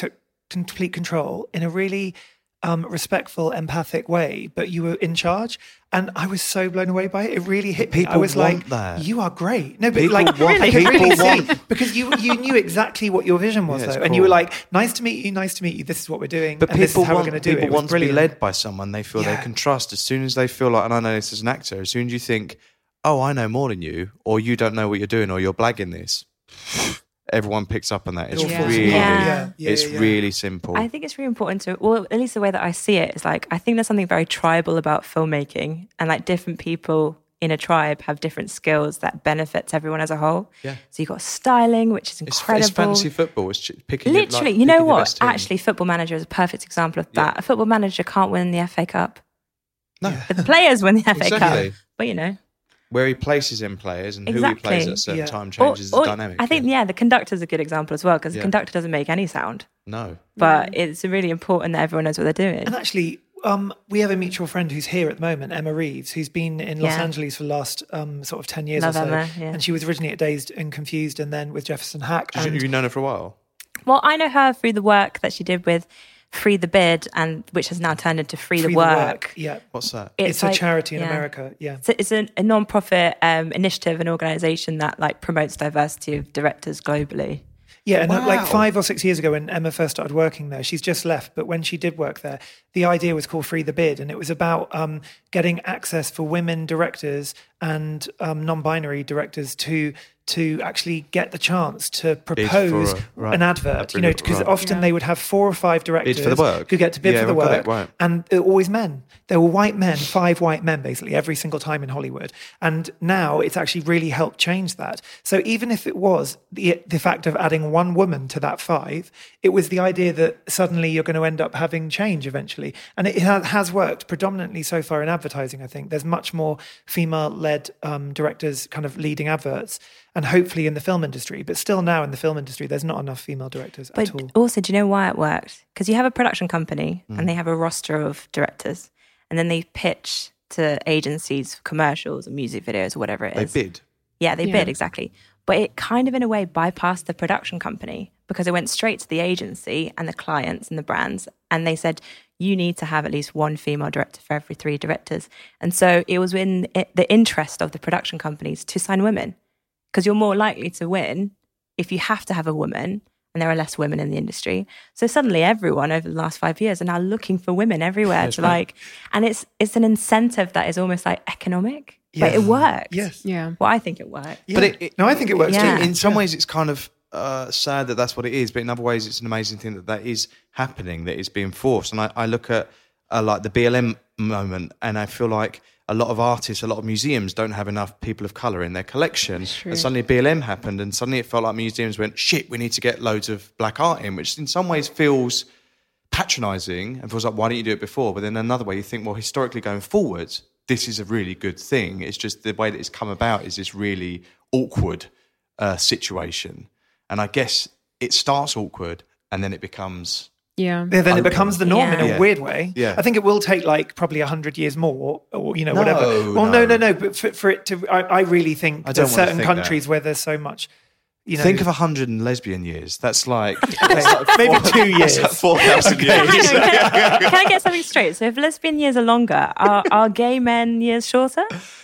complete control in a really um, respectful, empathic way, but you were in charge. And I was so blown away by it. It really hit me. People I was want like, that. you are great. No, but People like, want- I could people really see, want- because you you knew exactly what your vision was, Yeah, it's though. And you were cool. like, nice to meet you, nice to meet you. This is what we're doing. But and this people is how want, we're going to do people it. It was want to be brilliant. led by someone they feel Yeah. they can trust. As soon as they feel like, and I know this as an actor, as soon as you think, oh, I know more than you, or you don't know what you're doing, or you're blagging this, everyone picks up on that. It's It all falls really, apart. Yeah. Yeah, it's yeah, yeah. really simple. I think it's really important to, well, at least the way that I see it is like, I think there's something very tribal about filmmaking, and like different people in a tribe have different skills that benefits everyone as a whole. Yeah. So you've got styling, which is It's, incredible. it's fantasy football. It's ch- picking your- Literally, like, you know picking your what? best team. Actually, Football Manager is a perfect example of Yeah. that. A football manager can't win the F A Cup. No. But the players win the F A Exactly. Cup. But you know. Where he places in players and who he Exactly. plays at a certain Yeah. time changes Or- or the dynamic. I think, yeah. yeah, the conductor's a good example as well, because Yeah. the conductor doesn't make any sound. No. But it's really important that everyone knows what they're doing. And actually, um, we have a mutual friend who's here at the moment, Emma Reeves, who's been in Los Yeah. Angeles for the last um, sort of ten years Love or so. Emma, yeah. And she was originally at Dazed and Confused, and then with Jefferson Hack. Have you, And you've known her for a while? Well, I know her through the work that she did with Free the Bid, and which has now turned into Free, Free the Work. Yeah. What's that? It's, like- a charity in yeah. America. Yeah. So it's a, a non-profit um, initiative, an organisation that like promotes diversity of directors globally. Yeah, and uh, Wow. like five or six years ago when Emma first started working there, she's just left, but when she did work there, the idea was called Free the Bid, and it was about um, getting access for women directors and um, non-binary directors to to actually get the chance to propose a- right. an advert, you know, Brilliant, because right. often they would have four or five directors for the work. who get to bid Yeah, for the we've got work, it, right. and they're always men. There were white men, five white men basically every single time in Hollywood. And now it's actually really helped change that. So even if it was the, the fact of adding one woman to that five, it was the idea that suddenly you're going to end up having change eventually. And it ha- has worked predominantly so far in advertising, I think. There's much more female-led um, directors kind of leading adverts, and hopefully in the film industry. But still now in the film industry, there's not enough female directors But at all. also, do you know why it worked? Because you have a production company Mm. and they have a roster of directors, and then they pitch to agencies for commercials or music videos or whatever it They is. bid. Yeah, they Yeah. bid, exactly. But it kind of, in a way, bypassed the production company because it went straight to the agency and the clients and the brands. And they said, you need to have at least one female director for every three directors. And so it was in it, the interest of the production companies to sign women, because you're more likely to win if you have to have a woman, and there are less women in the industry. So suddenly everyone over the last five years are now looking for women everywhere That's to right. like, and it's it's an incentive that is almost like economic, but it Yes. worked. Yes. Yeah. Well, I think it worked. Yeah. But it, it- no, I think it works Yeah. too. in some ways, it's kind of uh, sad that that's what it is, but in other ways, it's an amazing thing that that is happening, that is being forced. And I, I look at uh, like the B L M moment, and I feel like a lot of artists, a lot of museums don't have enough people of colour in their collection. True. And suddenly B L M happened, and suddenly it felt like museums went, shit, we need to get loads of black art in, which in some ways feels patronising and feels like, why didn't you do it before? But then another way, you think, well, historically going forward, this is a really good thing. It's just the way that it's come about is this really awkward uh, situation. And I guess it starts awkward and then it becomes... Yeah. Yeah, then it Open. becomes the norm in Yeah. a Yeah. weird way. Yeah. I think it will take like probably a hundred years more, or you know, No, whatever. Well, no, no. no, no. But for, for it to, I, I really think I don't there's wanna certain think countries that. where there's so much. You know, Think of a hundred lesbian years. That's like... okay, maybe two years. That's like four thousand Hang on, years. can, I, can I get something straight? So if lesbian years are longer, are, are gay men years shorter?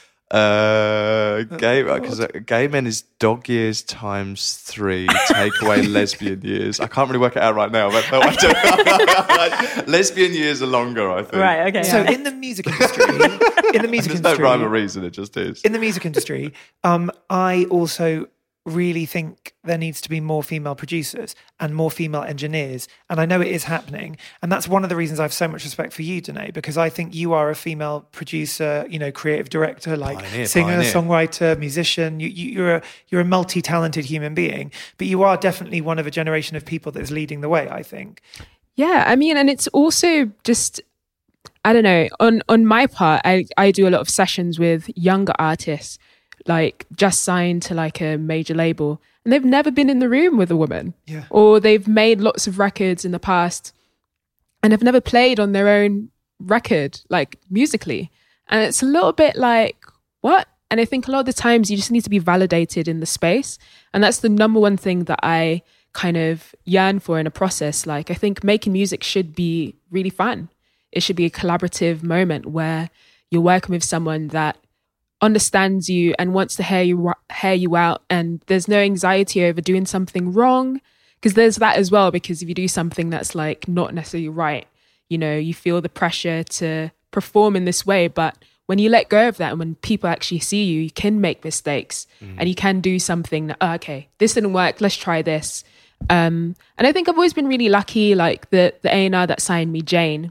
Uh, gay because gay men is dog years times three. Take away lesbian years. I can't really work it out right now, but no, I don't. Lesbian years are longer, I think. Right, okay. So in the music industry, in the music There's no industry, rhyme or reason. It just is. in the music industry, um, I also really think there needs to be more female producers and more female engineers. And I know it is happening. And that's one of the reasons I have so much respect for you, Danae, because I think you are a female producer, you know, creative director, like Pioneer, singer, pioneer. songwriter, musician. You, you, you're a you're a multi-talented human being, but you are definitely one of a generation of people that's leading the way, I think. Yeah, I mean, and it's also just, I don't know, on on my part, I, I do a lot of sessions with younger artists, like just signed to like a major label, and they've never been in the room with a woman. Yeah. Or they've made lots of records in the past and have never played on their own record, like musically. And it's a little bit like, what? And I think a lot of the times you just need to be validated in the space. And that's the number one thing that I kind of yearn for in a process. Like, I think making music should be really fun. It should be a collaborative moment where you're working with someone that understands you and wants to hear you hear you out, and there's no anxiety over doing something wrong, because there's that as well. Because if you do something that's like not necessarily right, you know, you feel the pressure to perform in this way. But when you let go of that and when people actually see you, you can make mistakes mm. and you can do something that, oh, okay, this didn't work, let's try this. Um, and I think I've always been really lucky. Like the the A and R that signed me, Jane,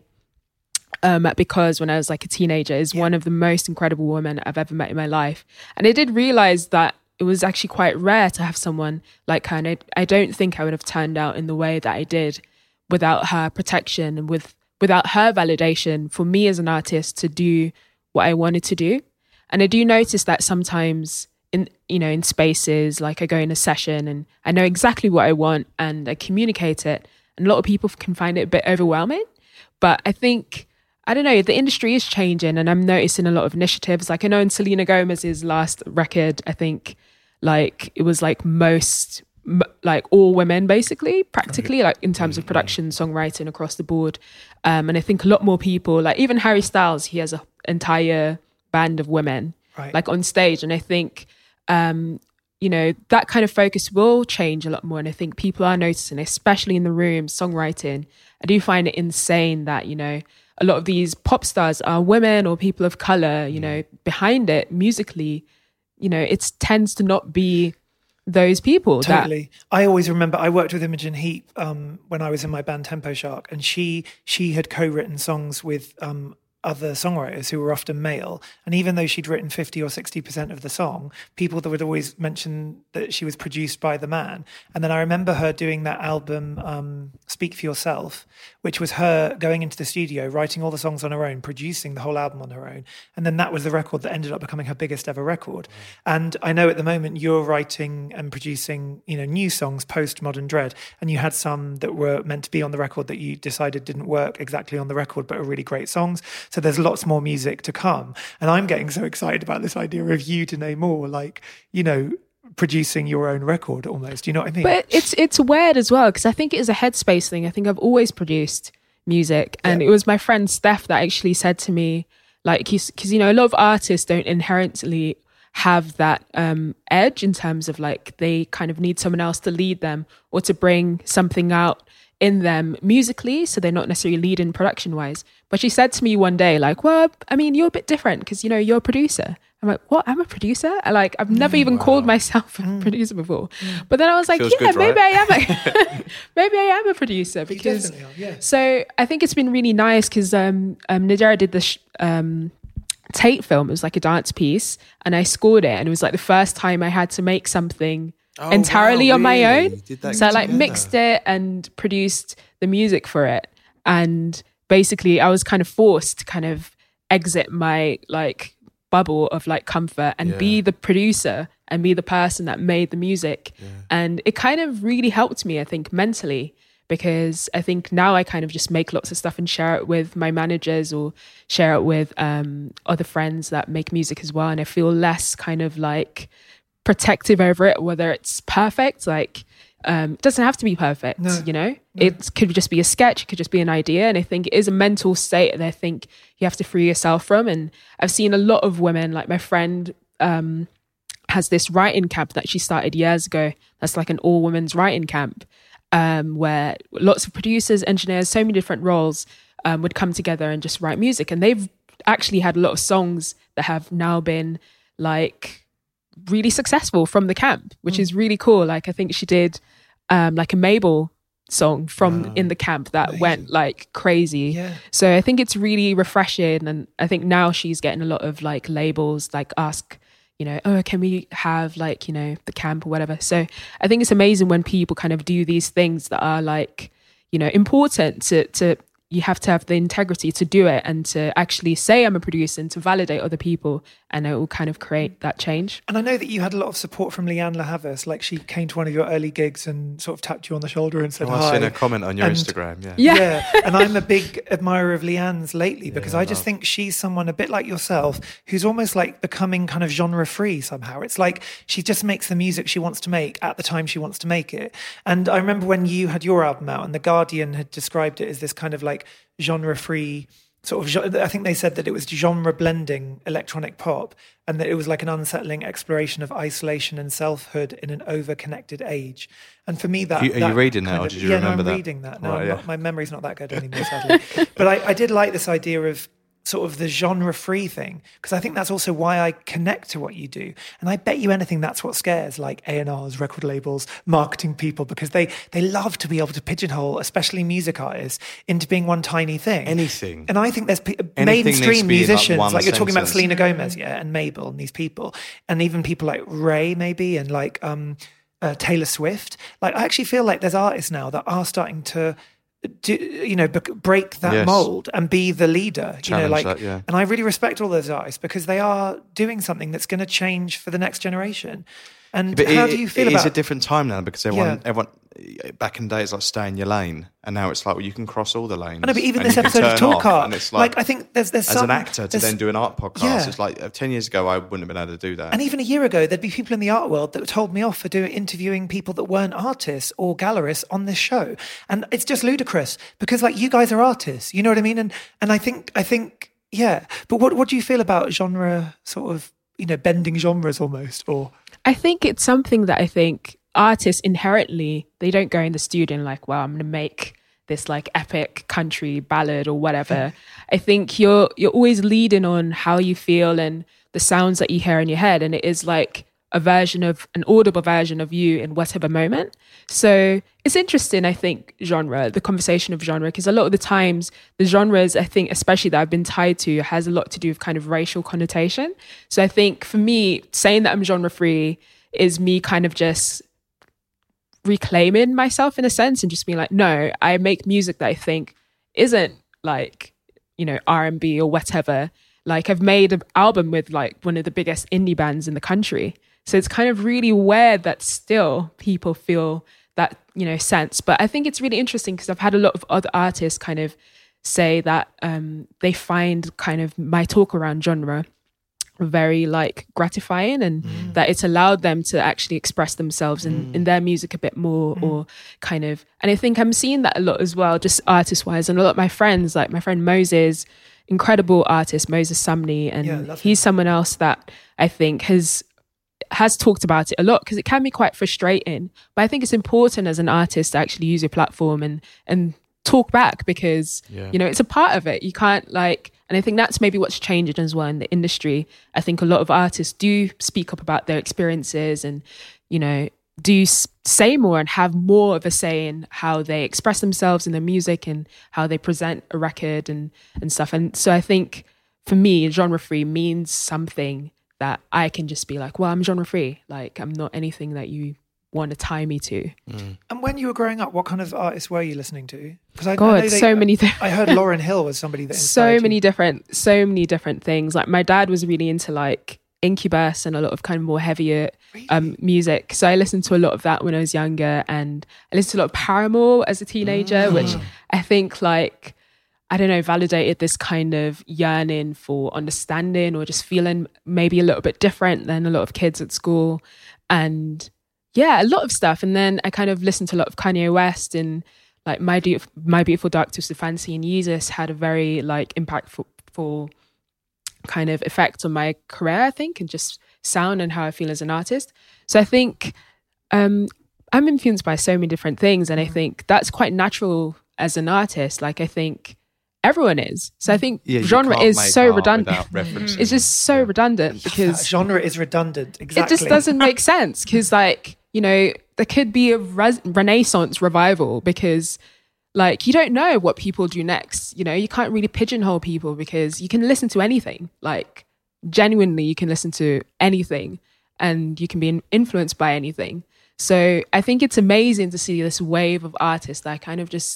um, because when I was like a teenager, is yeah. one of the most incredible women I've ever met in my life. And I did realize that it was actually quite rare to have someone like her. And I, I don't think I would have turned out in the way that I did without her protection and with without her validation for me as an artist to do what I wanted to do. And I do notice that sometimes in, you know, in spaces, like I go in a session and I know exactly what I want and I communicate it. And a lot of people can find it a bit overwhelming. But I think, I don't know, the industry is changing and I'm noticing a lot of initiatives. Like I know in Selena Gomez's last record, I think like it was like most, like all women basically, practically, like in terms of production, songwriting across the board. Um, and I think a lot more people, like even Harry Styles, he has an entire band of women right. like on stage. And I think, um, you know, that kind of focus will change a lot more. And I think people are noticing, especially in the room, songwriting. I do find it insane that, you know, a lot of these pop stars are women or people of color, you know, behind it musically, you know, it tends to not be those people. Totally. That... I always remember I worked with Imogen Heap um, when I was in my band Tempo Shark, and she she had co-written songs with um, other songwriters who were often male. And even though she'd written fifty or sixty percent of the song, people that would always mention that she was produced by the man. And then I remember her doing that album, um, Speak for Yourself, which was her going into the studio, writing all the songs on her own, producing the whole album on her own. And then that was the record that ended up becoming her biggest ever record. And I know at the moment you're writing and producing, you know, new songs post Modern Dread. And you had some that were meant to be on the record that you decided didn't work exactly on the record, but are really great songs. So there's lots more music to come. And I'm getting so excited about this idea of you, Danae Moore, like, you know, producing your own record almost. You know what I mean? But it's it's weird as well, because I think it is a headspace thing. I think I've always produced music. And yeah. it was my friend Steph that actually said to me, like, because, you know, a lot of artists don't inherently have that um, edge in terms of like they kind of need someone else to lead them or to bring something out in them musically, so they're not necessarily leading production wise. But she said to me one day, like, well, I mean, you're a bit different because, you know, you're a producer. I'm like, what? I'm a producer? I like, I've never mm, even wow. called myself a mm. producer before. Mm. But then I was like, Feels yeah, good, maybe right? I am. A, maybe I am a producer because. Are, yeah. So I think it's been really nice because um, um, Nadira did this um, Tate film. It was like a dance piece, and I scored it, and it was like the first time I had to make something. Oh, entirely wow, on my really? own. So I like together. mixed it and produced the music for it. And basically I was kind of forced to kind of exit my like bubble of like comfort and yeah. be the producer and be the person that made the music. Yeah. And it kind of really helped me, I think, mentally, because I think now I kind of just make lots of stuff and share it with my managers or share it with um, other friends that make music as well. And I feel less kind of like protective over it, whether it's perfect. Like um it doesn't have to be perfect, no, you know no. It could just be a sketch, it could just be an idea. And I think it is a mental state that I think you have to free yourself from. And I've seen a lot of women, like my friend um has this writing camp that she started years ago, that's like an all women's writing camp, um where lots of producers, engineers, so many different roles um would come together and just write music. And they've actually had a lot of songs that have now been like really successful from the camp, which mm. is really cool. Like I think she did um like a Mabel song from wow. in the camp that Amazing. went like crazy. Yeah. So I think it's really refreshing, and I think now she's getting a lot of like labels like ask, you know, oh, can we have like, you know, the camp or whatever. So I think it's amazing when people kind of do these things that are like, you know, important to to you have to have the integrity to do it and to actually say I'm a producer and to validate other people, and it will kind of create that change. And I know that you had a lot of support from Leanne La Havas, like she came to one of your early gigs and sort of tapped you on the shoulder and said oh, hi. I've seen a comment on your and, Instagram, yeah. Yeah. yeah. And I'm a big admirer of Leanne's lately because Yeah, I I just know. think she's someone a bit like yourself who's almost like becoming kind of genre free somehow. It's like she just makes the music she wants to make at the time she wants to make it. And I remember when you had your album out and The Guardian had described it as this kind of like genre free sort of, I think they said that it was genre blending electronic pop, and that it was like an unsettling exploration of isolation and selfhood in an over-connected age. And for me, that... You- are you that reading that, kind or of- did you yeah, remember no, I'm that? reading that. No, Right, I'm yeah. not, my memory's not that good anymore, sadly. But I, I did like this idea of sort of the genre-free thing, because I think that's also why I connect to what you do. And I bet you anything that's what scares like A and R's, record labels, marketing people, because they they love to be able to pigeonhole, especially music artists, into being one tiny thing. Anything. And I think there's pe- Anything needs to mainstream be in, like, musicians, one like, you're talking about sentence. Selena Gomez, yeah, and Mabel, and these people, and even people like Ray, maybe, and like um, uh, Taylor Swift. Like, I actually feel like there's artists now that are starting to, do, you know, bec- break that Yes. mold and be the leader. You know, Challenge like, that, yeah. and I really respect all those artists because they are doing something that's going to change for the next generation. And But how it, do you feel it about is a different time now because everyone, Yeah. everyone back in the day it's like stay in your lane, and now it's like, well, you can cross all the lanes. I know, but even and this you can episode of turn Talk off, Art, and it's like, like, I think there's there's as some, an actor to there's- then do an art podcast, Yeah. it's like uh, ten years ago I wouldn't have been able to do that. And even a year ago, there'd be people in the art world that told me off for doing interviewing people that weren't artists or gallerists on this show, and it's just ludicrous because like you guys are artists, you know what I mean? And and I think I think yeah. But what what do you feel about genre sort of, you know, bending genres almost, or I think it's something that I think artists inherently, they don't go in the studio and like, wow, I'm going to make this like epic country ballad or whatever. I think you're you're always leading on how you feel and the sounds that you hear in your head, and it is like a version of an audible version of you in whatever moment. So it's interesting, I think, genre, the conversation of genre, because a lot of the times the genres, I think, especially that I've been tied to, has a lot to do with kind of racial connotation. So I think for me, saying that I'm genre free is me kind of just reclaiming myself in a sense and just being like, no, I make music that I think isn't like, you know, R and B or whatever. Like I've made an album with like one of the biggest indie bands in the country. So it's kind of really weird that still people feel that, you know, sense. But I think it's really interesting because I've had a lot of other artists kind of say that um, they find kind of my talk around genre very like gratifying, and mm. that it's allowed them to actually express themselves in, mm. in their music a bit more, mm. or kind of, and I think I'm seeing that a lot as well, just artist wise. And a lot of my friends, like my friend Moses, incredible artist, Moses Sumney, and Yeah, he's someone else that I think has has talked about it a lot because it can be quite frustrating. But I think it's important as an artist to actually use your platform and and talk back because, Yeah. you know, it's a part of it. You can't like, and I think that's maybe what's changing as well in the industry. I think a lot of artists do speak up about their experiences and, you know, do s- say more and have more of a say in how they express themselves in their music and how they present a record and, and stuff. And so I think for me, genre free means something that I can just be like, well, I'm genre free. Like I'm not anything that you want to tie me to. Mm. And when you were growing up, what kind of artists were you listening to? Because I, God, I know they, so many. Th- I heard Lauryn Hill was somebody that so inspired many you. different, so many different things. Like my dad was really into like Incubus and a lot of kind of more heavier um, music. So I listened to a lot of that when I was younger, and I listened to a lot of Paramore as a teenager, Mm. which I think like, I don't know, validated this kind of yearning for understanding or just feeling maybe a little bit different than a lot of kids at school. And yeah, a lot of stuff. And then I kind of listened to a lot of Kanye West, and like My, Be- My Beautiful Dark Twisted Fantasy and Yeezus had a very like impactful full kind of effect on my career, I think, and just sound and how I feel as an artist. So I think um, I'm influenced by so many different things, and I think that's quite natural as an artist. Like I think everyone is. So I think Yeah, you genre can't is make so art redundant. without referencing It's just so it. redundant That because genre is redundant. Exactly. it just doesn't make sense because like, you know, there could be a res- Renaissance revival because like you don't know what people do next. You know, you can't really pigeonhole people because you can listen to anything. Like genuinely, you can listen to anything and you can be in- influenced by anything. So I think it's amazing to see this wave of artists that are kind of just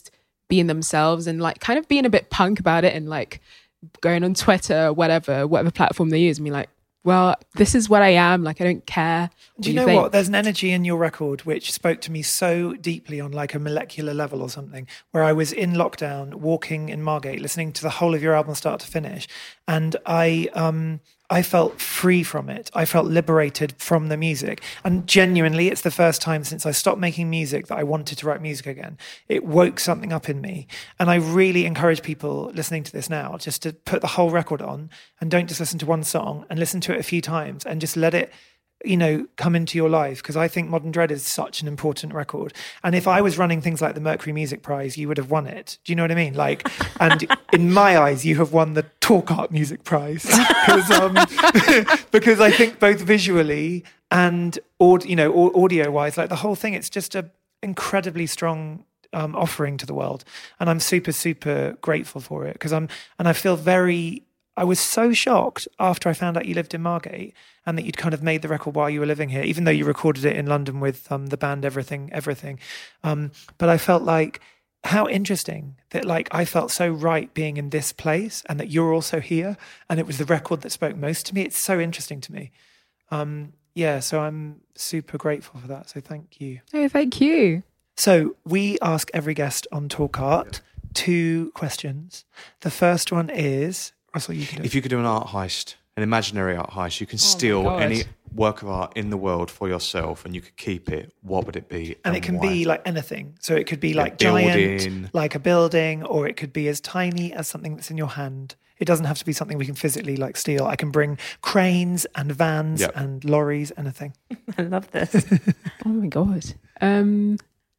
being themselves and like kind of being a bit punk about it and like going on Twitter, whatever, whatever platform they use, and be like, well, this is what I am. Like, I don't care. Do you know what? There's an energy in your record which spoke to me so deeply on like a molecular level or something, where I was in lockdown, walking in Margate, listening to the whole of your album start to finish. And I, um, I felt free from it. I felt liberated from the music. And genuinely, it's the first time since I stopped making music that I wanted to write music again. It woke something up in me. And I really encourage people listening to this now just to put the whole record on and don't just listen to one song, and listen to it a few times and just let it, you know, come into your life. Because I think Modern Dread is such an important record. And if I was running things like the Mercury Music Prize, you would have won it. Do you know what I mean? Like, and in my eyes, you have won the Talk Art Music Prize. Because um, because I think both visually and, aud- you know, audio-wise, like the whole thing, it's just a incredibly strong um, offering to the world. And I'm super, super grateful for it. Because I'm, and I feel very... I was so shocked after I found out you lived in Margate and that you'd kind of made the record while you were living here, even though you recorded it in London with um, the band Everything, Everything. Um, but I felt like, how interesting that like I felt so right being in this place and that you're also here, and it was the record that spoke most to me. It's so interesting to me. Um, yeah, so I'm super grateful for that. So thank you. Oh, thank you. So we ask every guest on Talk Art two questions. The first one is... Russell, you can do if you could do an art heist, an imaginary art heist, you can Oh steal my God. any work of art in the world for yourself and you could keep it, what would it be? And it can why? be like anything. So it could be Yeah, like giant, building. like a building, or it could be as tiny as something that's in your hand. It doesn't have to be something we can physically like steal. I can bring cranes and vans Yep. and lorries, anything. I love this. Oh my God. Um,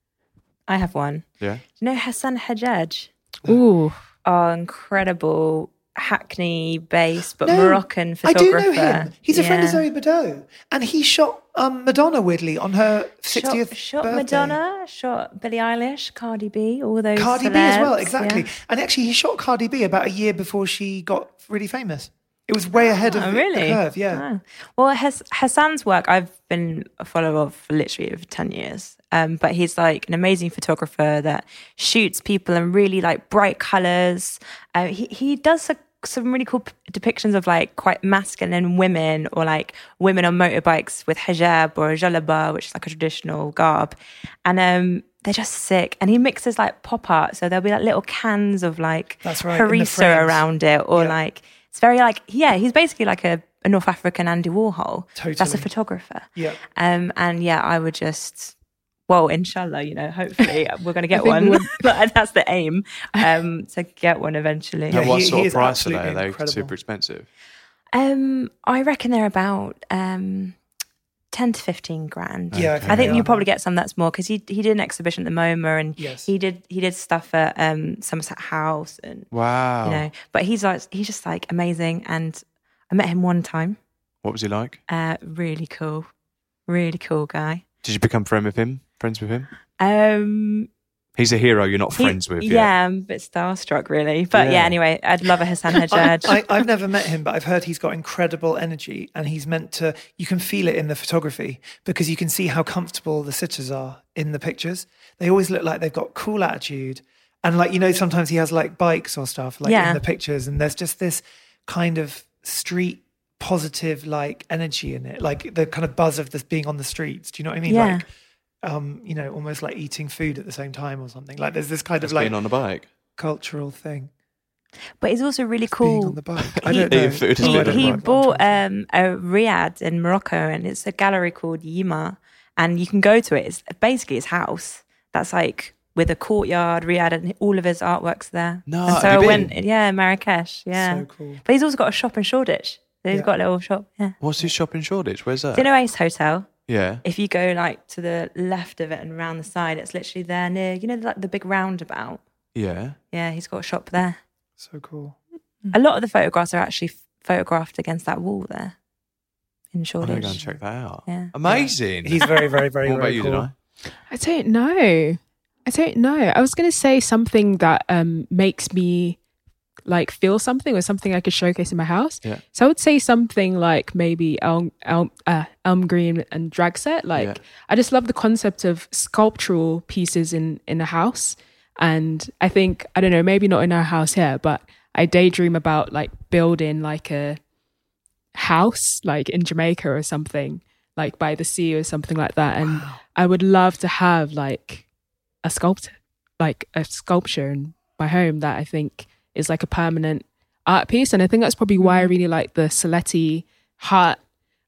I have one. Yeah. Do you know Hassan Hajjaj? ooh. Oh, incredible Hackney based, but No, Moroccan I do photographer. know him. He's a friend of Yeah. Zoe Badeau. And he shot um, Madonna, weirdly, on her sixtieth Shot, shot birthday. Madonna, shot Billie Eilish, Cardi B, all those Cardi B as well, celebs, exactly. yeah. And actually, he shot Cardi B about a year before she got really famous. It was way ahead of Oh, the- really? the curve, yeah. Oh. Well, Hass- Hassan's work, I've been a follower of for literally over ten years. Um, but he's like an amazing photographer that shoots people in really like bright colours. Uh, he, he does a, some really cool p- depictions of like quite masculine women, or like women on motorbikes with hijab or jalaba, which is like a traditional garb. And um, they're just sick. And he mixes like pop art. So there'll be like little cans of like That's right, in the harissa frames. around it, or Yeah. like, it's very like, yeah, he's basically like a, a North African Andy Warhol. That's a Totally. photographer. Yeah. Um, and yeah, I would just, well, inshallah, you know, hopefully we're going to get think one. we But that's the aim, um, to get one eventually. And Yeah, what he- sort he of is price are they? absolutely Are they incredible. super expensive? Um, I reckon they're about um, ten to fifteen grand. Yeah, I Okay. think I they think are you probably now. get some that's more, because he he did an exhibition at the MoMA, and Yes. he did he did stuff at um, Somerset House, and Wow. you know. But he's like he's just like amazing, and I met him one time. What was he like? Uh, really cool, really cool guy. Did you become friend with him? Friends with him? Um, He's a hero you're not he- friends with yet. yeah, I'm a bit starstruck, really. But yeah, Yeah. anyway, I'd love a Hassan Hajjaj. I, I've never met him, but I've heard he's got incredible energy, and he's meant to, you can feel it in the photography because you can see how comfortable the sitters are in the pictures. They always look like they've got cool attitude. And like, you know, sometimes he has like bikes or stuff like Yeah. in the pictures, and there's just this kind of street positive like energy in it, like the kind of buzz of this being on the streets. Do you know what I mean? Yeah. Like, um, you know, almost like eating food at the same time or something. Like there's this kind Just of like being on the bike. cultural thing. But he's also really Being cool. on the bike. I He- don't know. Eating food is Oh, I he better don't than he know. bike. bought um, a Riyadh in Morocco, and it's a gallery called Yima, and you can go to it. It's basically his house. That's like with a courtyard, Riyadh, and all of his artworks there. No, and so have I you went, been? yeah, Marrakesh, yeah. So cool. But he's also got a shop in Shoreditch. So he's Yeah. got a little shop, yeah. What's his shop in Shoreditch? Where's that? Do you know Ace Hotel? Yeah. If you go like to the left of it and around the side, it's literally there near, you know, like the big roundabout. Yeah. Yeah, he's got a shop there. So cool. A lot of the photographs are actually f- photographed against that wall there in I'm Shoreditch. going to go and check that out. Yeah. Amazing. He's very, very, very, What about very you, cool. Denai? I don't know. I don't know. I was going to say something that um, makes me like feel something, or something I could showcase in my house. Yeah. So I would say something like maybe Elm, Elm, uh, Elm Green and drag set. Like Yeah. I just love the concept of sculptural pieces in in a house. And I think, I don't know, maybe not in our house here, but I daydream about like building like a house like in Jamaica or something, like by the sea or something like that. And wow. I would love to have like a sculptor, like a sculpture in my home that I think is like a permanent art piece. And I think that's probably why I really like the Saletti heart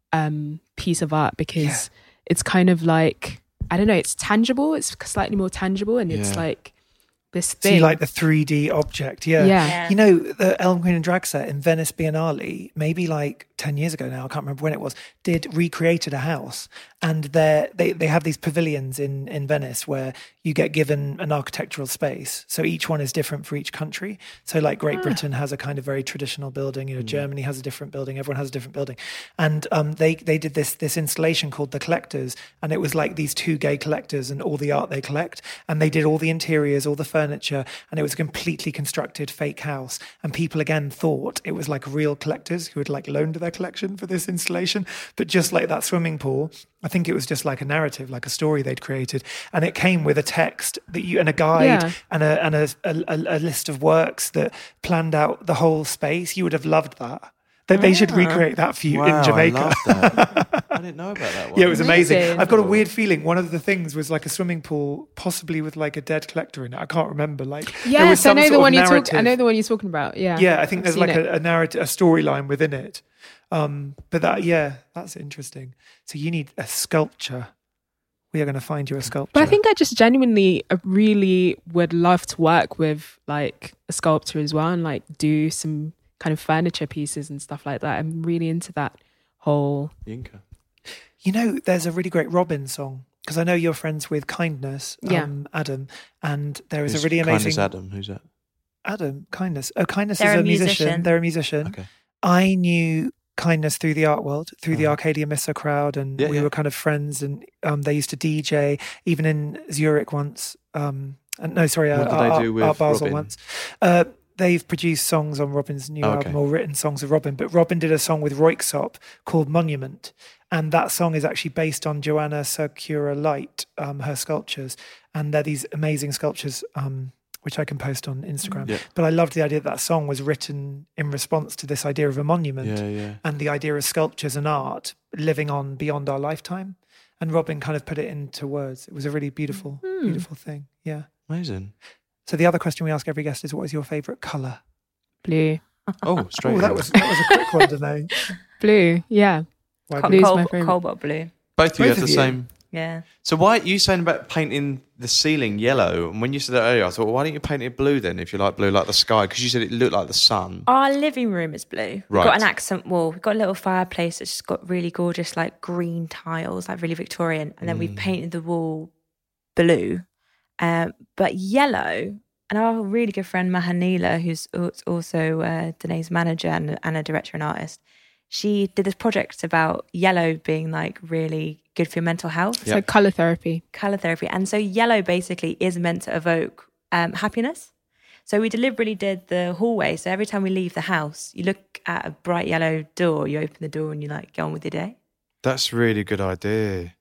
um, piece of art, because yeah. it's kind of like, I don't know, it's tangible. It's slightly more tangible, and yeah. it's like this thing. So you like the three D object, yeah. yeah. yeah. You know, the Elm Queen and Drag set in Venice Biennale, maybe like ten years ago now, I can't remember when it was, did recreated a house. And they they have these pavilions in, in Venice where you get given an architectural space. So each one is different for each country. So like Great ah. Britain has a kind of very traditional building, you know, mm. Germany has a different building, everyone has a different building. And um, they they did this this installation called The Collectors, and it was like these two gay collectors and all the art they collect. And they did all the interiors, all the furniture, and it was a completely constructed fake house. And people again thought it was like real collectors who had like loaned their collection for this installation. But just like that swimming pool, I think it was just like a narrative, like a story they'd created, and it came with a text that you and a guide yeah. and a and a, a, a list of works that planned out the whole space. You would have loved that. That yeah. they should recreate that for you wow, in Jamaica. I, love that. I didn't know about that one. Yeah, it was amazing. amazing. I've got a weird feeling. One of the things was like a swimming pool, possibly with like a dead collector in it. I can't remember. Like yes, I know the one you talk. I know the one you're talking about. Yeah, yeah. I think I've there's like a, a narrative, a storyline within it. Um, but that, yeah, that's interesting. So you need a sculpture. We are going to find you a sculpture. But I think I just genuinely really would love to work with like a sculptor as well, and like do some kind of furniture pieces and stuff like that. I'm really into that whole. Yinka. You know, there's a really great Robin song, because I know you're friends with Kindness, um, yeah. Adam, and there is Who's a really amazing. Kindness Adam, who's that? Adam, Kindness. Oh, Kindness They're is a, a musician. musician. They're a musician. Okay. I knew Kindness through the art world, through the Oh. Arcadia Missa crowd, and Yeah, we yeah. were kind of friends, and um, they used to D J, even in Zurich once. Um, and, no, sorry, What uh, did they Art, do with Art Basel Robin? once. Uh, they've produced songs on Robin's new Oh, album, okay. or written songs of Robin, but Robin did a song with Royksop called Monument, and that song is actually based on Joanna Sakura Light, um, her sculptures, and they're these amazing sculptures, um, which I can post on Instagram. Yeah. But I loved the idea that that song was written in response to this idea of a monument, Yeah, yeah. and the idea of sculptures and art living on beyond our lifetime. And Robin kind of put it into words. It was a really beautiful, Mm. beautiful thing. Yeah. Amazing. So the other question we ask every guest is, what is your favourite colour? Blue. Oh, straight. Oh, that was that was a quick one to know. Blue, yeah. Why Co- blue? Blue's col- my favourite. cobalt blue. Both of you Both have of the you. same. Yeah. So why are you saying about painting the ceiling yellow? And when you said that earlier, I thought, well, why don't you paint it blue then? If you like blue, like the sky, because you said it looked like the sun. Our living room is blue. We've Right. got an accent wall. We've got a little fireplace that's just got really gorgeous, like green tiles, like really Victorian. And then we've painted the wall blue. Um, but yellow, and our really good friend Mahanila, who's al- also uh, Danae's manager and, and a director and artist, she did this project about yellow being like really good for your mental health. It's like colour therapy. Colour therapy. And so yellow basically is meant to evoke um, happiness. So we deliberately did the hallway. So every time we leave the house, you look at a bright yellow door, you open the door and you like go on with your day. That's a really good idea.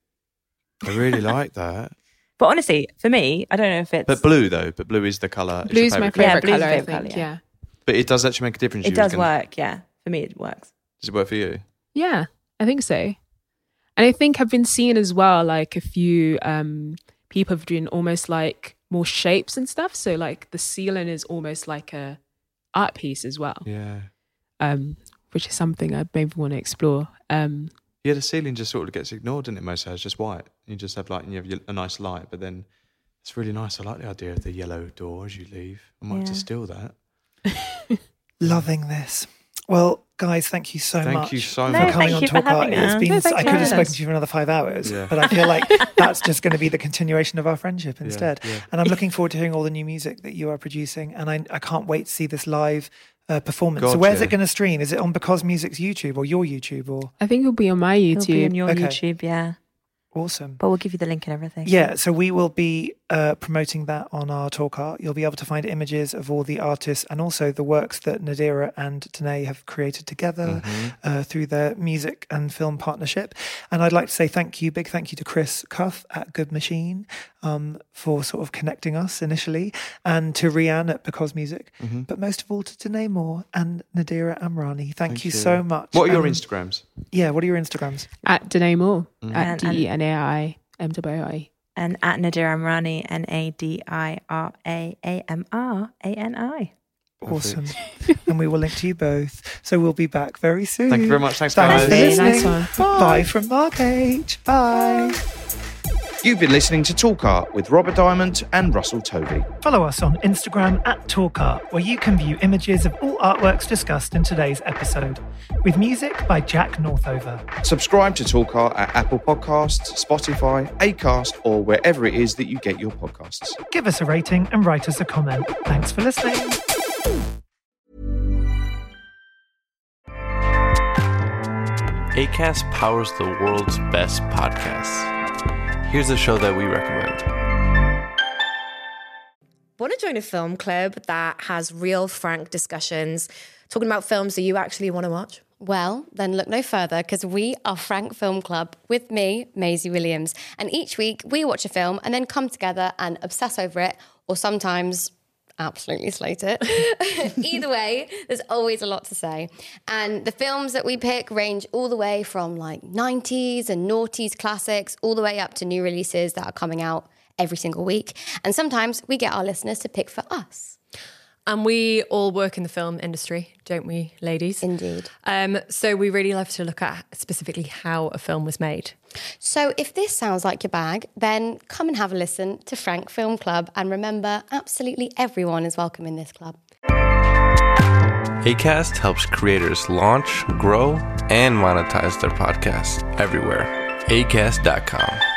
I really like that. But honestly, for me, I don't know if it's... But blue though, but blue is the colour. it's your Blue's my favourite Yeah, favourite blue's colour, my I favourite think. colour, yeah. Yeah. But it does actually make a difference. It You was does gonna- work, yeah. For me, it works. Does it work for you? Yeah, I think so. And I think I've been seeing as well, like a few um, people have doing almost like more shapes and stuff. So like the ceiling is almost like a art piece as well, Yeah. um, which is something I maybe want to explore. Um, Yeah, the ceiling just sort of gets ignored, doesn't it? Most houses just white. You just have like you have your- a nice light, but then it's really nice. I like the idea of the yellow door as you leave. I might have to Yeah. steal that. Loving this. Well, guys, thank you so Thank much you so No, for much. coming thank on you for Talk Art. having It's us. been, No, thank I you could for have having spoken us. to you for another five hours, Yeah. but I feel like that's just going to be the continuation of our friendship instead. yeah. And I'm looking forward to hearing all the new music that you are producing. And I, I can't wait to see this live uh, performance. So God, where's yeah. it going to stream? Is it on Because Music's YouTube or your YouTube? Or I think it'll be on my It'll be on YouTube. your Okay. YouTube, yeah. awesome. But we'll give you the link and everything. Yeah, so we will be uh, promoting that on our Talk Art. You'll be able to find images of all the artists and also the works that Nadira and Danae have created together Mm-hmm. uh, through their music and film partnership. And I'd like to say thank you, big thank you to Chris Cuff at Good Machine um, for sort of connecting us initially, and to Rianne at Because Music, Mm-hmm. but most of all to Danae Moore and Nadira Amrani. Thank, Thank you, you. so much. What are your Um, Instagrams? Yeah, what are your Instagrams? At Danae Moore, And- at D E N A I M W I. And at Nadira Amrani, N A D I R A A M R A N I. Awesome. And we will link to you both. So we'll be back very soon. Thank you very much. Thanks, Thanks guys. for Really listening. nice one. Bye from Mark H. Bye. You've been listening to Talk Art with Robert Diamond and Russell Tovey. Follow us on Instagram at TalkArt, where you can view images of all artworks discussed in today's episode, with music by Jack Northover. Subscribe to Talk Art at Apple Podcasts, Spotify, Acast, or wherever it is that you get your podcasts. Give us a rating and write us a comment. Thanks for listening. Acast powers the world's best podcasts. Here's a show that we recommend. Want to join a film club that has real frank discussions, talking about films that you actually want to watch? Well, then look no further, because we are Frank Film Club with me, Maisie Williams. And each week we watch a film and then come together and obsess over it, or sometimes absolutely slate it. Either way, there's always a lot to say. And the films that we pick range all the way from like nineties and noughties classics, all the way up to new releases that are coming out every single week. And sometimes we get our listeners to pick for us. And we all work in the film industry, don't we, ladies? Indeed. Um, so we really love to look at specifically how a film was made. So if this sounds like your bag, then come and have a listen to Frank Film Club. And remember, absolutely everyone is welcome in this club. Acast helps creators launch, grow, and monetize their podcasts everywhere. acast dot com.